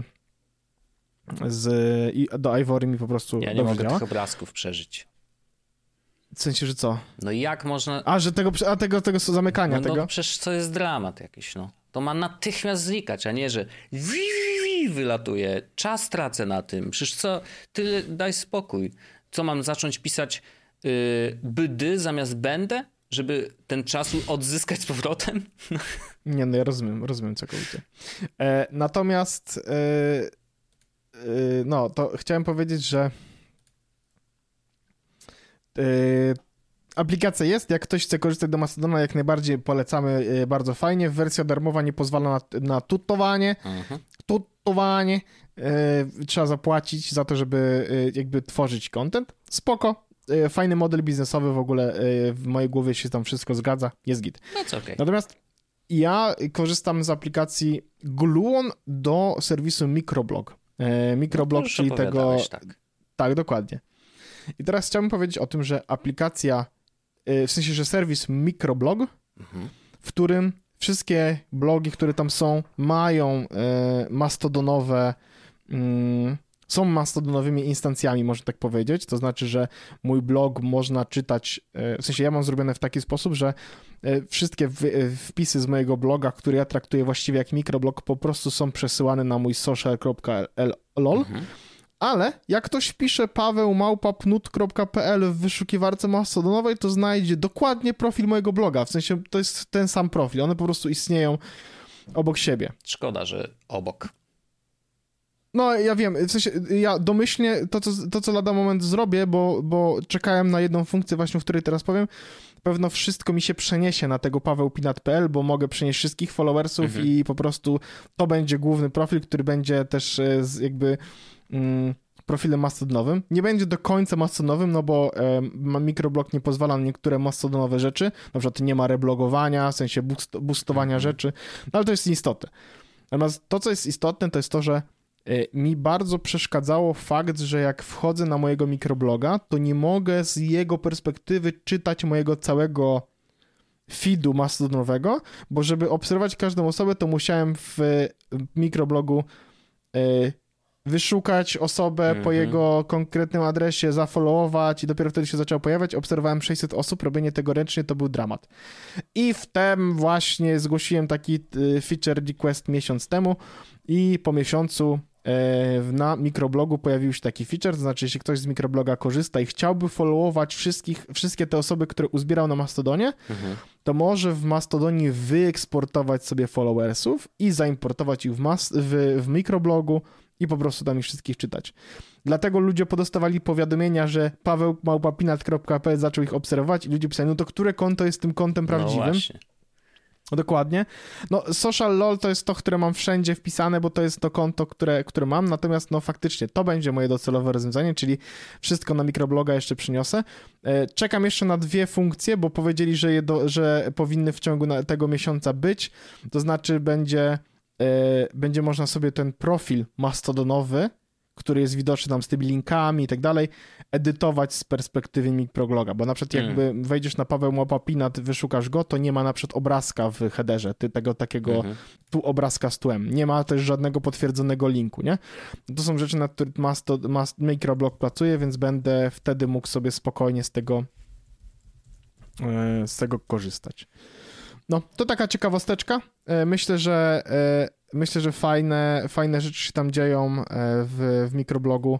do Ivory mi po prostu ja nie mogę tych obrazków przeżyć. W sensie, że co? No jak można... że tego zamykania tego? No przecież to jest dramat jakiś, no. To ma natychmiast znikać, a nie, że wylatuje. Czas tracę na tym. Przecież co? Ty daj spokój. Co, mam zacząć pisać bydy zamiast będę? Żeby ten czas odzyskać z powrotem? Nie, no ja rozumiem całkowicie. Natomiast no, to chciałem powiedzieć, że aplikacja jest, jak ktoś chce korzystać do Mastodona, jak najbardziej polecamy, bardzo fajnie. Wersja darmowa nie pozwala na tutowanie. Tutowanie. Trzeba zapłacić za to, żeby jakby tworzyć content. Spoko. Fajny model biznesowy w ogóle, w mojej głowie się tam wszystko zgadza. Jest git. No co, okay. Natomiast ja korzystam z aplikacji Gluon do serwisu Microblog. Microblog, czyli tego... Tak, dokładnie. I teraz chciałbym powiedzieć o tym, że aplikacja, w sensie, że serwis Microblog, w którym wszystkie blogi, które tam są, mają mastodonowe, są mastodonowymi instancjami, można tak powiedzieć. To znaczy, że mój blog można czytać, w sensie ja mam zrobione w taki sposób, że wszystkie wpisy z mojego bloga, które ja traktuję właściwie jak mikroblog, po prostu są przesyłane na mój social.lol. Ale jak ktoś wpisze paweł@pnut.pl w wyszukiwarce mastodonowej, to znajdzie dokładnie profil mojego bloga. W sensie to jest ten sam profil. One po prostu istnieją obok siebie. Szkoda, że obok. No, ja wiem. W sensie ja domyślnie to co lada moment zrobię, bo czekałem na jedną funkcję właśnie, o której teraz powiem. Pewno wszystko mi się przeniesie na tego pawełpinat.pl, bo mogę przenieść wszystkich followersów i po prostu to będzie główny profil, który będzie też jakby profilem mastodonowym. Nie będzie do końca mastodonowym, no bo mikroblog nie pozwala na niektóre mastodonowe rzeczy, na przykład nie ma reblogowania, w sensie boostowania rzeczy, no ale to jest nieistotne. Natomiast to, co jest istotne, to jest to, że mi bardzo przeszkadzało fakt, że jak wchodzę na mojego mikrobloga, to nie mogę z jego perspektywy czytać mojego całego feedu mastodonowego, bo żeby obserwować każdą osobę, to musiałem w mikroblogu wyszukać osobę po jego konkretnym adresie, zafollowować i dopiero wtedy się zaczęło pojawiać. Obserwowałem 600 osób, robienie tego ręcznie to był dramat. I wtem właśnie zgłosiłem taki feature request miesiąc temu i po miesiącu na mikroblogu pojawił się taki feature, to znaczy jeśli ktoś z mikrobloga korzysta i chciałby followować wszystkie te osoby, które uzbierał na Mastodonie, to może w Mastodonie wyeksportować sobie followersów i zaimportować ich w mikroblogu i po prostu tam ich wszystkich czytać. Dlatego ludzie podostawali powiadomienia, że paweł@pinat.pl zaczął ich obserwować i ludzie pisali, no to które konto jest tym kontem prawdziwym? Właśnie. Dokładnie. No Social LOL to jest to, które mam wszędzie wpisane, bo to jest to konto, które mam, natomiast no faktycznie to będzie moje docelowe rozwiązanie, czyli wszystko na mikrobloga jeszcze przyniosę. Czekam jeszcze na 2 funkcje, bo powiedzieli, że powinny w ciągu tego miesiąca być, to znaczy będzie można sobie ten profil mastodonowy, który jest widoczny tam z tymi linkami i tak dalej, edytować z perspektywy mikrobloga, bo na przykład jakby wejdziesz na Paweł_Pinat, wyszukasz go, to nie ma na przykład obrazka w headerze, tego takiego tu obrazka z tłem. Nie ma też żadnego potwierdzonego linku, nie? To są rzeczy, nad których mikroblog pracuje, więc będę wtedy mógł sobie spokojnie z tego korzystać. No, to taka ciekawosteczka. Myślę, że fajne rzeczy się tam dzieją w mikroblogu.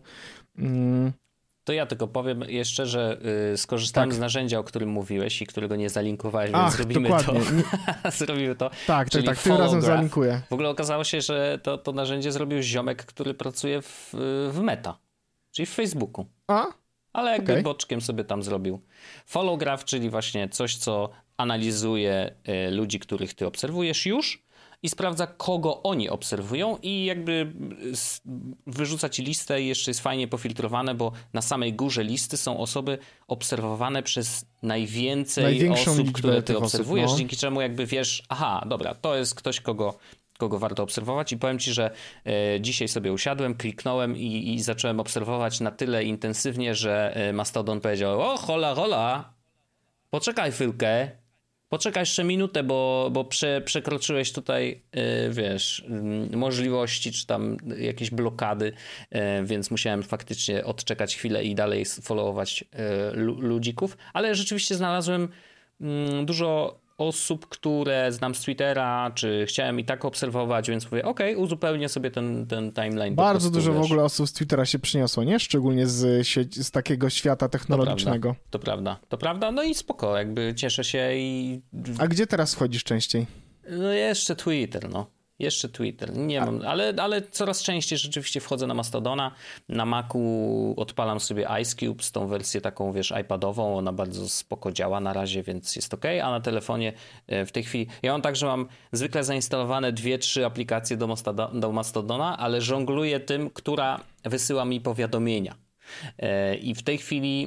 To ja tylko powiem jeszcze, że skorzystałem z narzędzia, o którym mówiłeś i którego nie zalinkowałeś, więc zrobimy dokładnie. to. Zrobimy to. Tak, tym razem zalinkuję. W ogóle okazało się, że to narzędzie zrobił ziomek, który pracuje w Meta, czyli w Facebooku. Ale jakby boczkiem sobie tam zrobił. Follow Graph, czyli właśnie coś, co analizuje ludzi, których ty obserwujesz już i sprawdza, kogo oni obserwują i jakby wyrzuca ci listę i jeszcze jest fajnie pofiltrowane, bo na samej górze listy są osoby obserwowane przez największą osób, które ty obserwujesz, dzięki czemu jakby wiesz, aha, dobra, to jest ktoś, kogo warto obserwować i powiem ci, że dzisiaj sobie usiadłem, kliknąłem i zacząłem obserwować na tyle intensywnie, że Mastodon powiedział, o hola, poczekaj chwilkę, poczekaj jeszcze minutę, bo przekroczyłeś tutaj, wiesz, możliwości czy tam jakieś blokady, więc musiałem faktycznie odczekać chwilę i dalej followować ludzików, ale rzeczywiście znalazłem dużo osób, które znam z Twittera, czy chciałem i tak obserwować, więc mówię, okej, uzupełnię sobie ten timeline. Bardzo dużo w ogóle osób z Twittera się przyniosło, nie? Szczególnie z takiego świata technologicznego. To prawda. No i spoko, jakby cieszę się i... A gdzie teraz wchodzisz częściej? No jeszcze Twitter, Jeszcze Twitter, nie mam, ale coraz częściej rzeczywiście wchodzę na Mastodona. Na Macu odpalam sobie IceCube z tą wersję taką, wiesz, iPadową. Ona bardzo spoko działa na razie, więc jest okej. A na telefonie w tej chwili... Ja mam tak, że mam zwykle zainstalowane 2-3 aplikacje do Mastodona, ale żongluję tym, która wysyła mi powiadomienia. I w tej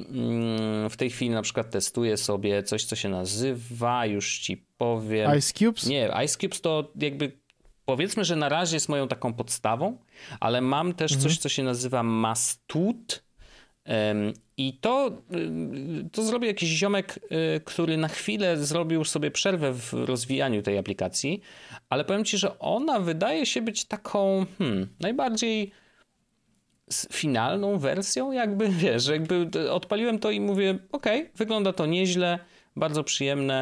chwili na przykład testuję sobie coś, co się nazywa, już ci powiem... IceCubes? Nie, IceCubes to jakby... Powiedzmy, że na razie jest moją taką podstawą, ale mam też coś, co się nazywa Mastut i to zrobił jakiś ziomek, który na chwilę zrobił sobie przerwę w rozwijaniu tej aplikacji, ale powiem ci, że ona wydaje się być taką najbardziej finalną wersją, jakby, wiesz, jakby odpaliłem to i mówię, okej, wygląda to nieźle, bardzo przyjemne,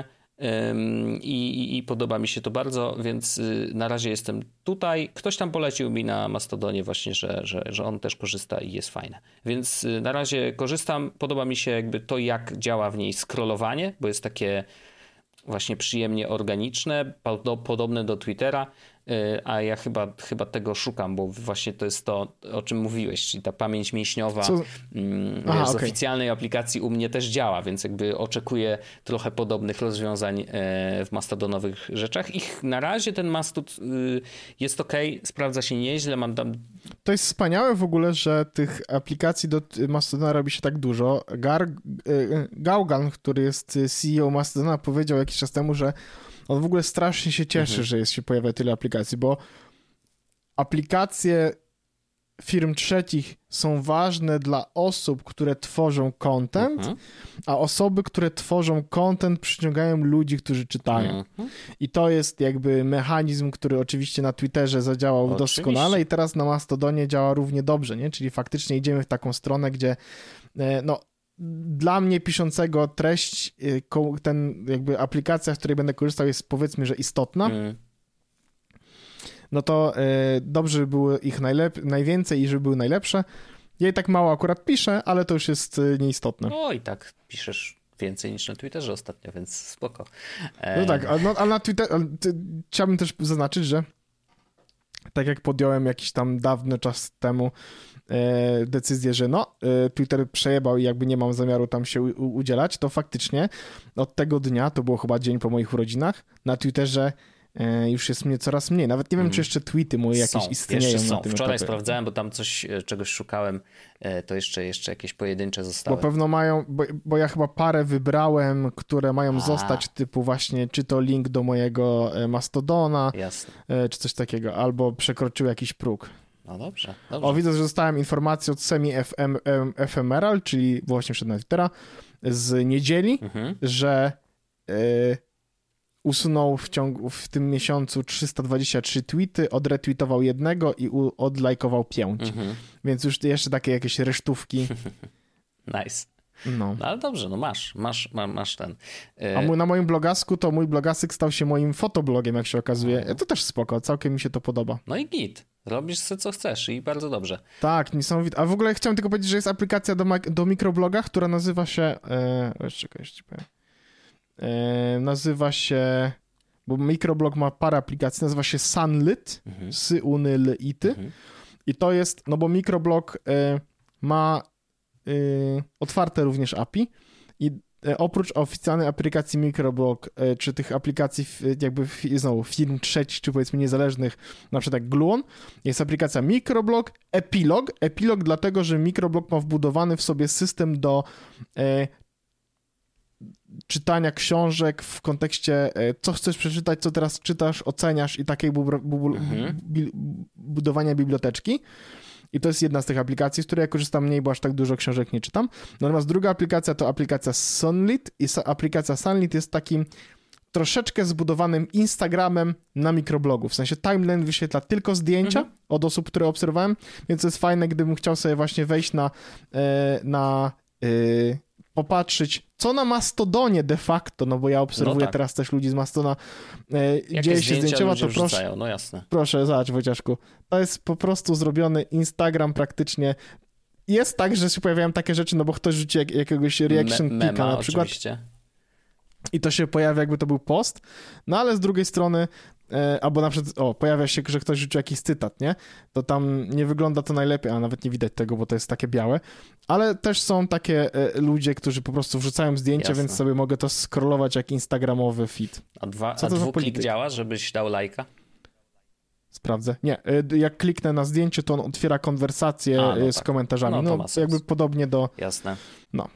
i podoba mi się to bardzo, więc na razie jestem tutaj. Ktoś tam polecił mi na Mastodonie właśnie, że on też korzysta i jest fajne. Więc na razie korzystam. Podoba mi się jakby to, jak działa w niej scrollowanie, bo jest takie właśnie przyjemnie organiczne, podobne do Twittera, a ja chyba tego szukam, bo właśnie to jest to, o czym mówiłeś, czyli ta pamięć mięśniowa z oficjalnej aplikacji u mnie też działa, więc jakby oczekuję trochę podobnych rozwiązań w mastodonowych rzeczach. I na razie ten Mastod jest okej, sprawdza się nieźle, mam tam... To jest wspaniałe w ogóle, że tych aplikacji do Mastodona robi się tak dużo. Gaugan, który jest CEO Mastodona, powiedział jakiś czas temu, że on w ogóle strasznie się cieszy, że się pojawia tyle aplikacji, bo aplikacje firm trzecich są ważne dla osób, które tworzą content, a osoby, które tworzą content przyciągają ludzi, którzy czytają. I to jest jakby mechanizm, który oczywiście na Twitterze zadziałał doskonale i teraz na Mastodonie działa równie dobrze, nie? Czyli faktycznie idziemy w taką stronę, gdzie no dla mnie piszącego treść, ten jakby aplikacja, z której będę korzystał jest powiedzmy, że istotna, no to dobrze, żeby było ich najwięcej i żeby były najlepsze. Ja i tak mało akurat piszę, ale to już jest nieistotne. No i tak piszesz więcej niż na Twitterze ostatnio, więc spoko. No tak, ale na Twitter chciałbym też zaznaczyć, że tak jak podjąłem jakiś tam dawny czas temu decyzję, że Twitter przejebał i jakby nie mam zamiaru tam się udzielać, to faktycznie od tego dnia, to było chyba dzień po moich urodzinach, na Twitterze już jest mnie coraz mniej. Nawet nie wiem, czy jeszcze tweety moje jakieś istnieją. Jeszcze są. Na tym Wczoraj etapie. sprawdzałem, bo tam czegoś szukałem, to jeszcze jakieś pojedyncze zostały. Bo pewno mają, bo ja chyba parę wybrałem, które mają zostać, typu właśnie czy to link do mojego Mastodona, Jasne. czy coś takiego, albo przekroczył jakiś próg. No dobrze. O, widzę, że dostałem informację od Semi Ephemeral, czyli właśnie przed na Twittera, z niedzieli, że usunął w tym miesiącu 323 tweety, odretweetował jednego i odlajkował 5. Więc już jeszcze takie jakieś resztówki. Nice. No. Ale dobrze, no masz ten. A na moim blogasku to mój blogasyk stał się moim fotoblogiem, jak się okazuje. To też spoko, całkiem mi się to podoba. No i git. Robisz sobie co chcesz i bardzo dobrze. Tak, niesamowite. A w ogóle chciałem tylko powiedzieć, że jest aplikacja do mikrobloga, która nazywa się... Czekaj, jeszcze powiem. Nazywa się... Bo mikroblog ma parę aplikacji, nazywa się Sunlit, Syunyl-ity. I to jest, no bo mikroblog ma otwarte również API i oprócz oficjalnej aplikacji mikroblog, czy tych aplikacji jakby znowu firm trzecich, czy powiedzmy niezależnych, na przykład jak Gluon, jest aplikacja mikroblog, Epilog dlatego, że mikroblog ma wbudowany w sobie system do czytania książek w kontekście co chcesz przeczytać, co teraz czytasz, oceniasz i takiej budowania biblioteczki. I to jest jedna z tych aplikacji, z której ja korzystam mniej, bo aż tak dużo książek nie czytam. Natomiast druga aplikacja to aplikacja Sunlit i aplikacja Sunlit jest takim troszeczkę zbudowanym Instagramem na mikroblogu. W sensie timeline wyświetla tylko zdjęcia od osób, które obserwowałem, więc to jest fajne, gdybym chciał sobie właśnie wejść popatrzeć, co na Mastodonie de facto, no bo ja obserwuję teraz też ludzi z Mastodona, dzieje się zdjęciowo, to proszę, no jasne. Proszę, zobacz Wojciaszku, to jest po prostu zrobiony Instagram praktycznie. Jest tak, że się pojawiają takie rzeczy, no bo ktoś rzuci jakiegoś reaction pika na przykład. Oczywiście. I to się pojawia, jakby to był post, no ale z drugiej strony albo na przykład, pojawia się, że ktoś rzucił jakiś cytat, nie? To tam nie wygląda to najlepiej, a nawet nie widać tego, bo to jest takie białe, ale też są takie ludzie, którzy po prostu wrzucają zdjęcia, więc sobie mogę to scrollować jak instagramowy feed. A dwuklik działa, żebyś dał lajka? Sprawdzę. Nie, jak kliknę na zdjęcie, to on otwiera konwersację z komentarzami. No jakby podobnie do... Jasne. No.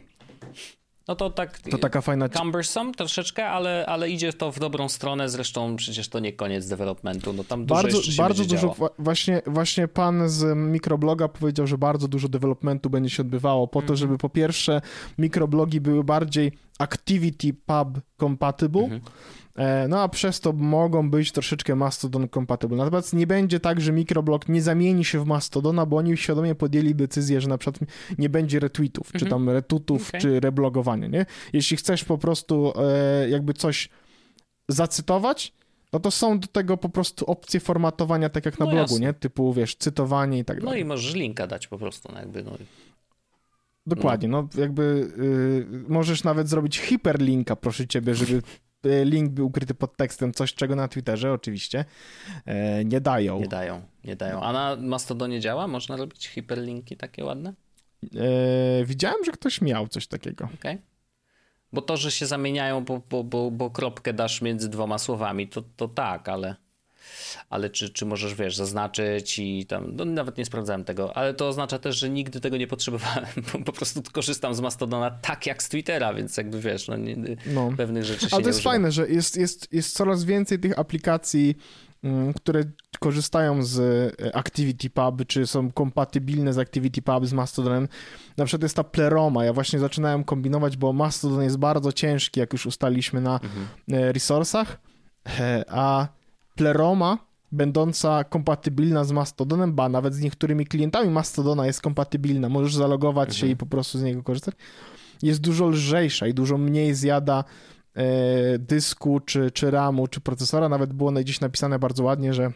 No to tak. To taka fajna. Cumbersome troszeczkę, ale idzie to w dobrą stronę. Zresztą przecież to nie koniec developmentu. No tam bardzo dużo. Właśnie pan z mikrobloga powiedział, że bardzo dużo developmentu będzie się odbywało po to, żeby po pierwsze mikroblogi były bardziej activity pub compatible. No a przez to mogą być troszeczkę Mastodon compatible. Natomiast nie będzie tak, że mikroblog nie zamieni się w Mastodona, bo oni świadomie podjęli decyzję, że na przykład nie będzie retweetów, czy tam retutów, czy reblogowania, nie? Jeśli chcesz po prostu jakby coś zacytować, no to są do tego po prostu opcje formatowania, tak jak na blogu, jasne. Nie? Typu, wiesz, cytowanie i tak dalej. No i możesz linka dać po prostu, jakby, no. Dokładnie, no jakby możesz nawet zrobić hiperlinka, proszę ciebie, żeby link był ukryty pod tekstem, coś czego na Twitterze oczywiście nie dają. Nie dają. A na Mastodonie działa? Można robić hiperlinki takie ładne? Widziałem, że ktoś miał coś takiego. Okay. Bo to, że się zamieniają, bo kropkę dasz między dwoma słowami, to tak, ale czy możesz, wiesz, zaznaczyć i tam, no nawet nie sprawdzałem tego, ale to oznacza też, że nigdy tego nie potrzebowałem, bo po prostu korzystam z Mastodona tak jak z Twittera, więc jakby wiesz, pewnych rzeczy się ale to jest fajne, że jest coraz więcej tych aplikacji które korzystają z ActivityPub, czy są kompatybilne z ActivityPub, z Mastodonem. Na przykład jest ta Pleroma. Ja właśnie zaczynałem kombinować, bo Mastodon jest bardzo ciężki, jak już ustaliliśmy na resursach, a Pleroma, będąca kompatybilna z Mastodonem, nawet z niektórymi klientami Mastodona jest kompatybilna, możesz zalogować się i po prostu z niego korzystać, jest dużo lżejsza i dużo mniej zjada dysku, czy RAMu, czy procesora. Nawet było gdzieś napisane bardzo ładnie, że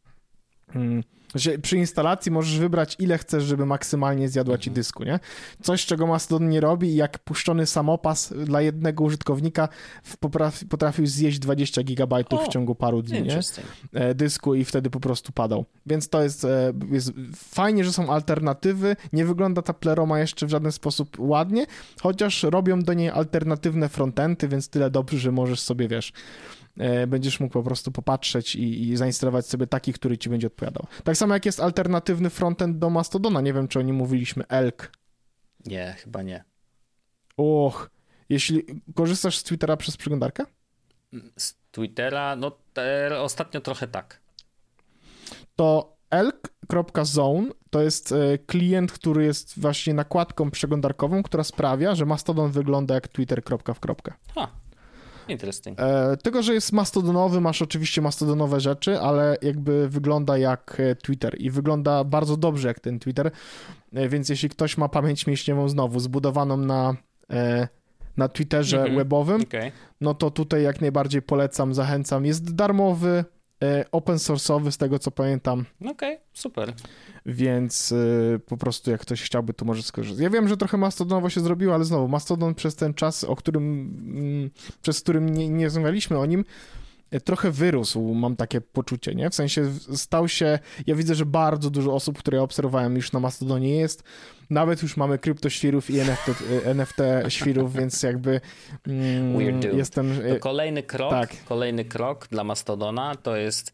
przy instalacji możesz wybrać, ile chcesz, żeby maksymalnie zjadła ci dysku, nie? Coś, czego Mastodon nie robi i jak puszczony samopas dla jednego użytkownika potrafił zjeść 20 gigabajtów w ciągu paru dni, nie? Dysku i wtedy po prostu padał. Więc to jest fajnie, że są alternatywy. Nie wygląda ta Pleroma jeszcze w żaden sposób ładnie, chociaż robią do niej alternatywne frontendy, więc tyle dobrze, że możesz sobie, wiesz, będziesz mógł po prostu popatrzeć i zainstalować sobie taki, który ci będzie odpowiadał. Tak samo jak jest alternatywny frontend do Mastodona. Nie wiem, czy o nim mówiliśmy. Elk. Nie, chyba nie. Jeśli korzystasz z Twittera przez przeglądarkę? Z Twittera? No ostatnio trochę tak. To elk.zone to jest klient, który jest właśnie nakładką przeglądarkową, która sprawia, że Mastodon wygląda jak Twitter . Interesting. Tylko, że jest mastodonowy, masz oczywiście mastodonowe rzeczy, ale jakby wygląda jak Twitter i wygląda bardzo dobrze jak ten Twitter, więc jeśli ktoś ma pamięć mięśniową znowu zbudowaną na Twitterze webowym, no to tutaj jak najbardziej polecam, zachęcam. Jest darmowy, open source'owy z tego co pamiętam. Super. Więc po prostu jak ktoś chciałby, to może skorzystać. Ja wiem, że trochę mastodonowo się zrobiło, ale znowu Mastodon przez ten czas, przez którym nie rozmawialiśmy o nim, trochę wyrósł, mam takie poczucie, nie? W sensie stał się, ja widzę, że bardzo dużo osób, które ja obserwowałem już na Mastodonie jest, nawet już mamy kryptoświrów i NFT świrów, więc jakby jestem... To kolejny krok dla Mastodona to jest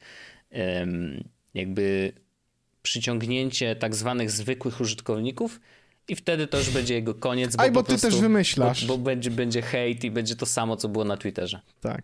jakby przyciągnięcie tak zwanych zwykłych użytkowników i wtedy to już będzie jego koniec, bo ty też wymyślasz. Bo będzie hejt i będzie to samo, co było na Twitterze. Tak.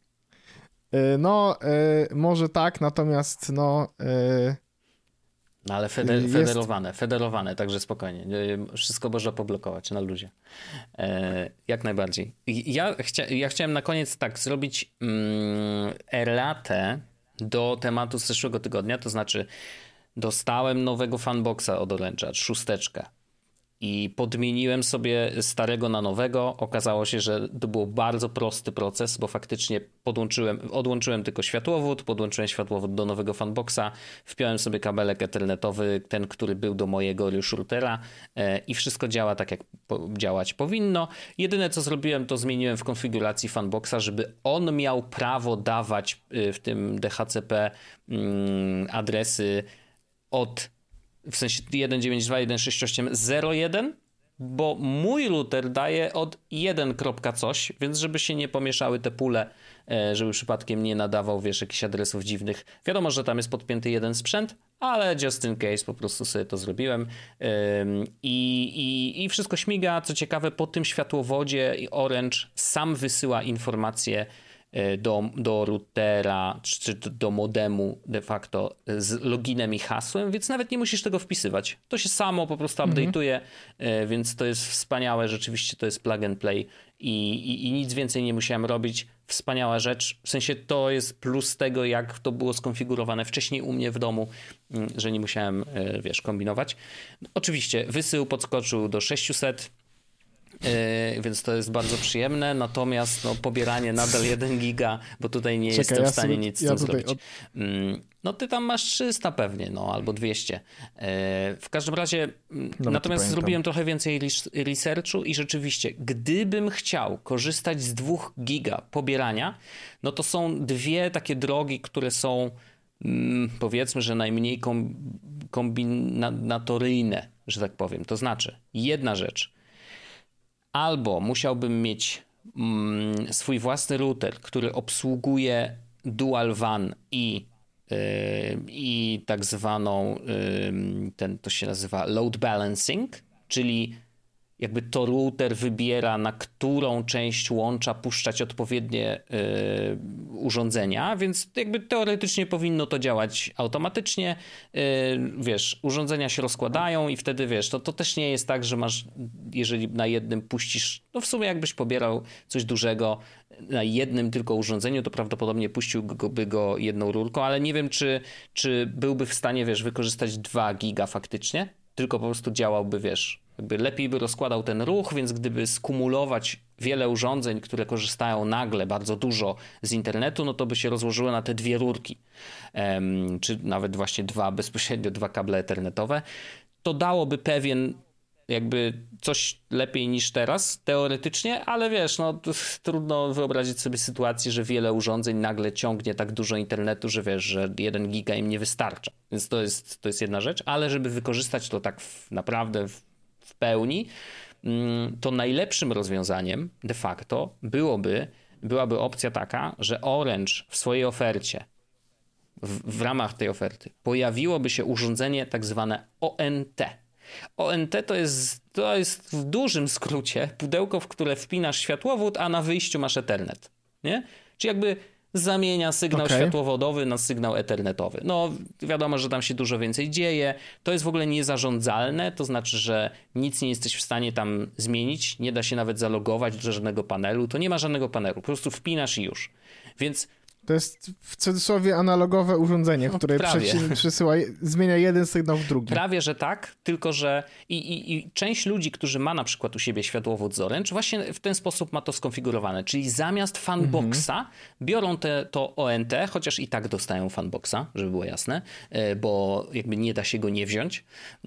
Może tak, natomiast No ale federowane, także spokojnie. Wszystko można poblokować na luzie. Jak najbardziej. Ja chciałem na koniec zrobić erratę do tematu z zeszłego tygodnia, to znaczy dostałem nowego fanboxa od Orange'a, 6. I podmieniłem sobie starego na nowego. Okazało się, że to był bardzo prosty proces, bo faktycznie odłączyłem tylko światłowód, podłączyłem światłowód do nowego fanboxa, wpiąłem sobie kabelek ethernetowy, ten, który był do mojego już routera i wszystko działa tak, jak działać powinno. Jedyne, co zrobiłem, to zmieniłem w konfiguracji fanboxa, żeby on miał prawo dawać w tym DHCP adresy w sensie 192.168.0.1, bo mój router daje od 1. coś, więc żeby się nie pomieszały te pule, żeby przypadkiem nie nadawał, jakichś adresów dziwnych. Wiadomo, że tam jest podpięty jeden sprzęt, ale just in case po prostu sobie to zrobiłem. I wszystko śmiga. Co ciekawe, po tym światłowodzie Orange sam wysyła informacje do routera czy do modemu de facto z loginem i hasłem, więc nawet nie musisz tego wpisywać. To się samo po prostu update'uje, więc to jest wspaniałe. Rzeczywiście to jest plug and play i nic więcej nie musiałem robić. Wspaniała rzecz. W sensie to jest plus tego, jak to było skonfigurowane wcześniej u mnie w domu, że nie musiałem, kombinować. Oczywiście wysył podskoczył do 600, więc to jest bardzo przyjemne, natomiast pobieranie nadal 1 giga, bo tutaj nie jestem w stanie nic z tym zrobić. No ty tam masz 300 pewnie, albo 200. W każdym razie, natomiast zrobiłem trochę więcej researchu i rzeczywiście, gdybym chciał korzystać z 2 giga pobierania, no to są dwie takie drogi, które są powiedzmy, że najmniej kombinatoryjne, że tak powiem. To znaczy, jedna rzecz, albo musiałbym mieć swój własny router, który obsługuje dual WAN i tak zwaną, to się nazywa load balancing, czyli jakby to router wybiera, na którą część łącza puszczać odpowiednie urządzenia, więc jakby teoretycznie powinno to działać automatycznie. Wiesz, urządzenia się rozkładają i wtedy wiesz, to też nie jest tak, że masz, jeżeli na jednym puścisz, no w sumie jakbyś pobierał coś dużego na jednym tylko urządzeniu, to prawdopodobnie puściłby go jedną rurką, ale nie wiem, czy byłby w stanie, wiesz, wykorzystać 2 giga faktycznie, tylko po prostu działałby, wiesz, jakby lepiej by rozkładał ten ruch, więc gdyby skumulować wiele urządzeń, które korzystają nagle bardzo dużo z internetu, no to by się rozłożyło na te 2 rurki, czy nawet właśnie 2 bezpośrednio 2 kable ethernetowe. To dałoby pewien jakby coś lepiej niż teraz, teoretycznie, ale wiesz, no trudno wyobrazić sobie sytuację, że wiele urządzeń nagle ciągnie tak dużo internetu, że wiesz, że 1 giga im nie wystarcza. Więc to jest jedna rzecz, ale żeby wykorzystać to tak naprawdę w pełni, to najlepszym rozwiązaniem de facto byłaby opcja taka, że Orange w swojej ofercie, w ramach tej oferty, pojawiłoby się urządzenie tak zwane ONT. ONT to jest w dużym skrócie pudełko, w które wpinasz światłowód, a na wyjściu masz Ethernet, nie? Czyli jakby zamienia sygnał światłowodowy na sygnał ethernetowy. No wiadomo, że tam się dużo więcej dzieje. To jest w ogóle niezarządzalne, to znaczy, że nic nie jesteś w stanie tam zmienić, nie da się nawet zalogować do żadnego panelu, to nie ma żadnego panelu, po prostu wpinasz i już. Więc to jest w cudzysłowie analogowe urządzenie, które przesyła, zmienia jeden sygnał w drugi. Prawie, że tak, tylko że i część ludzi, którzy ma na przykład u siebie światłowód z Orange, właśnie w ten sposób ma to skonfigurowane, czyli zamiast fanboxa biorą to ONT, chociaż i tak dostają fanboxa, żeby było jasne, bo jakby nie da się go nie wziąć.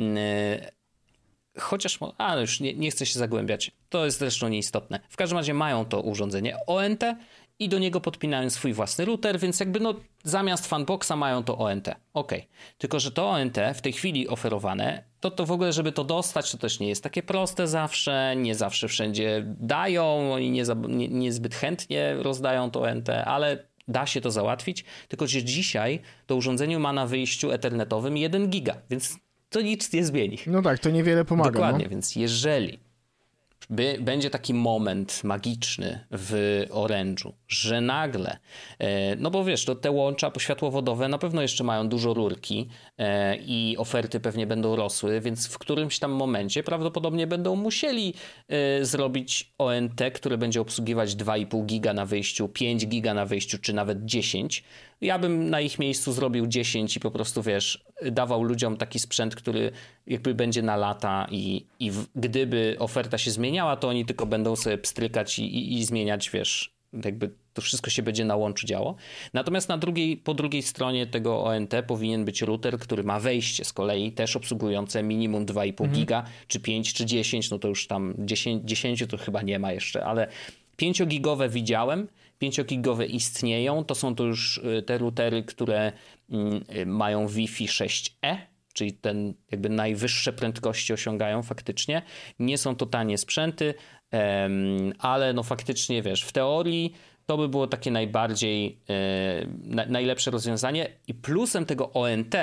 Chociaż, ale już nie chcę się zagłębiać, to jest zresztą nieistotne. W każdym razie mają to urządzenie ONT i do niego podpinają swój własny router, więc jakby no zamiast fanboxa mają to ONT. Okej. Tylko że to ONT w tej chwili oferowane, to w ogóle żeby to dostać, to też nie jest takie proste zawsze, nie zawsze wszędzie dają, oni niezbyt chętnie rozdają to ONT, ale da się to załatwić, tylko że dzisiaj to urządzenie ma na wyjściu ethernetowym 1 giga, więc to nic nie zmieni. No tak, to niewiele pomaga. Dokładnie, no. Więc jeżeli będzie taki moment magiczny w Orange'u, że nagle, no bo wiesz, te łącza poświatłowodowe na pewno jeszcze mają dużo rurki i oferty pewnie będą rosły, więc w którymś tam momencie prawdopodobnie będą musieli zrobić ONT, które będzie obsługiwać 2,5 giga na wyjściu, 5 giga na wyjściu, czy nawet 10. Ja bym na ich miejscu zrobił 10 i po prostu, wiesz, dawał ludziom taki sprzęt, który jakby będzie na lata i gdyby oferta się zmieniała, to oni tylko będą sobie pstrykać i zmieniać, wiesz, jakby to wszystko się będzie na łączu działo. Natomiast po drugiej stronie tego ONT powinien być router, który ma wejście z kolei też obsługujące minimum 2,5 giga, czy 5, czy 10, no to już tam 10 to chyba nie ma jeszcze, ale 5-gigowe widziałem, 5-gigowe istnieją, to są to już te routery, które mają Wi-Fi 6E, czyli ten jakby najwyższe prędkości osiągają faktycznie. Nie są to tanie sprzęty, ale no faktycznie, wiesz, w teorii to by było takie najbardziej, najlepsze rozwiązanie. I plusem tego ONT,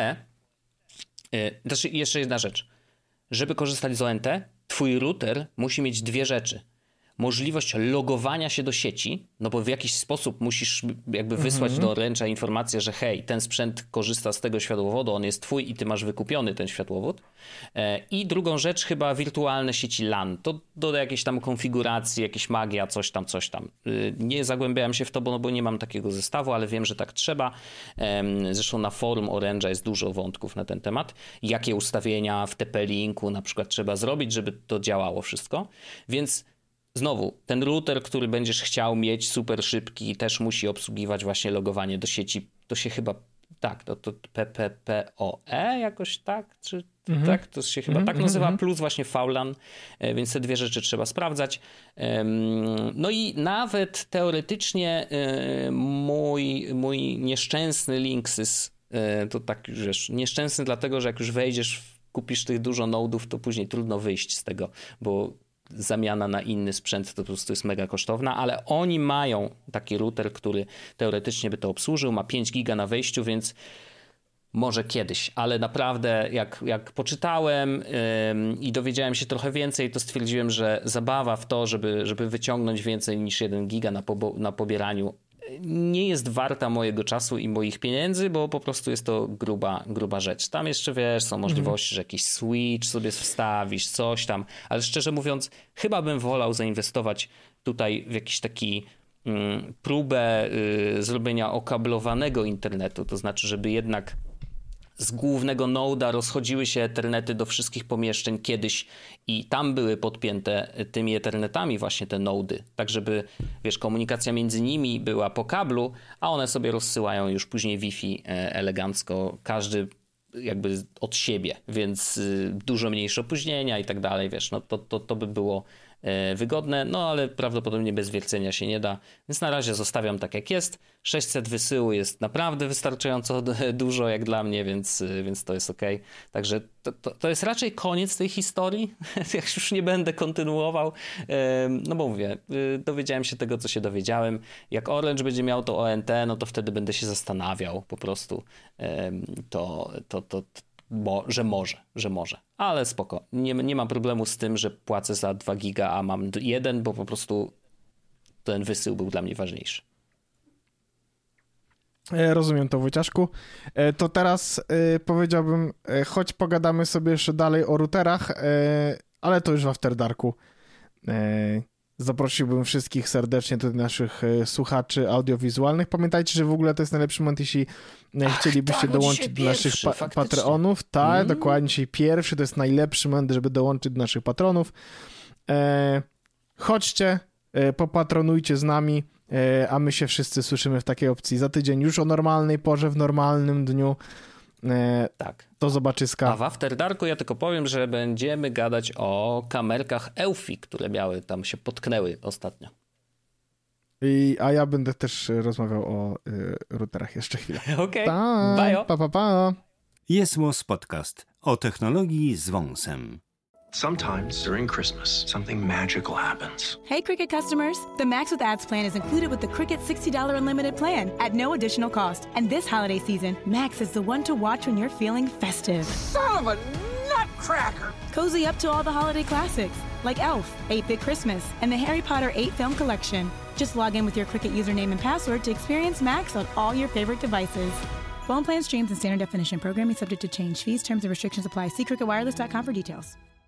znaczy jeszcze jedna rzecz. Żeby korzystać z ONT, twój router musi mieć 2 rzeczy. Możliwość logowania się do sieci, no bo w jakiś sposób musisz jakby wysłać do Orange'a informację, że hej, ten sprzęt korzysta z tego światłowodu, on jest twój i ty masz wykupiony ten światłowód. I drugą rzecz chyba wirtualne sieci LAN. To do jakiejś tam konfiguracji, jakieś magia, coś tam. Nie zagłębiałem się w to, bo nie mam takiego zestawu, ale wiem, że tak trzeba. Zresztą na forum Orange'a jest dużo wątków na ten temat. Jakie ustawienia w TP-Linku na przykład trzeba zrobić, żeby to działało wszystko. Więc znowu, ten router, który będziesz chciał mieć super szybki, też musi obsługiwać właśnie logowanie do sieci. To się chyba, tak, to PPPoE jakoś tak? Czy tak? To się chyba tak nazywa, plus właśnie VLAN, więc te 2 rzeczy trzeba sprawdzać. No i nawet teoretycznie mój nieszczęsny Linksys, to tak już wiesz, nieszczęsny dlatego, że jak już wejdziesz, kupisz tych dużo nodów, to później trudno wyjść z tego, bo zamiana na inny sprzęt to po prostu jest mega kosztowna, ale oni mają taki router, który teoretycznie by to obsłużył, ma 5 giga na wejściu, więc Może kiedyś, ale naprawdę jak poczytałem i dowiedziałem się trochę więcej, to stwierdziłem, że zabawa w to, żeby wyciągnąć więcej niż 1 giga na pobieraniu nie jest warta mojego czasu i moich pieniędzy, bo po prostu jest to gruba rzecz. Tam jeszcze, wiesz, są możliwości, że jakiś switch sobie wstawisz, coś tam, ale szczerze mówiąc, chyba bym wolał zainwestować tutaj w jakiś taki próbę zrobienia okablowanego internetu, to znaczy, żeby jednak z głównego noda rozchodziły się ethernety do wszystkich pomieszczeń kiedyś i tam były podpięte tymi ethernetami właśnie te nody, tak żeby, wiesz, komunikacja między nimi była po kablu, a one sobie rozsyłają już później Wi-Fi elegancko, każdy jakby od siebie, więc dużo mniejsze opóźnienia i tak dalej, wiesz, no to by było wygodne, no ale prawdopodobnie bez wiercenia się nie da, więc na razie zostawiam tak jak jest. 600 wysyłu jest naprawdę wystarczająco dużo jak dla mnie, więc to jest ok. Także to jest raczej koniec tej historii, jak już nie będę kontynuował, no bo mówię, dowiedziałem się tego, co się dowiedziałem. Jak Orange będzie miał to ONT, no to wtedy będę się zastanawiał po prostu, że może. Ale spoko. Nie mam problemu z tym, że płacę za 2 giga, a mam 1, bo po prostu ten wysył był dla mnie ważniejszy. Rozumiem to, Wojciaszku. To teraz powiedziałbym, choć pogadamy sobie jeszcze dalej o routerach, ale to już w After Darku. Zaprosiłbym wszystkich serdecznie do naszych słuchaczy audiowizualnych. Pamiętajcie, że w ogóle to jest najlepszy moment, jeśli chcielibyście dołączyć do naszych patronów. Tak, dokładnie, dzisiaj pierwszy, to jest najlepszy moment, żeby dołączyć do naszych patronów. Chodźcie, popatronujcie z nami, a my się wszyscy słyszymy w takiej opcji za tydzień, już o normalnej porze, w normalnym dniu. Tak. Do zobaczyska. A w After Darku ja tylko powiem, że będziemy gadać o kamerkach Eufy, które tam się potknęły ostatnio. A ja będę też rozmawiał o routerach jeszcze chwilę. Okej, bye. Pa. Jest Podcast o technologii z wąsem. Sometimes during Christmas, something magical happens. Hey, Cricket customers. The Max with Ads plan is included with the Cricket $60 unlimited plan at no additional cost. And this holiday season, Max is the one to watch when you're feeling festive. Son of a nutcracker! Cozy up to all the holiday classics like Elf, 8-Bit Christmas, and the Harry Potter 8-film collection. Just log in with your Cricket username and password to experience Max on all your favorite devices. Phone plan streams in standard definition. Programming subject to change. Fees, terms, and restrictions apply. See cricketwireless.com for details.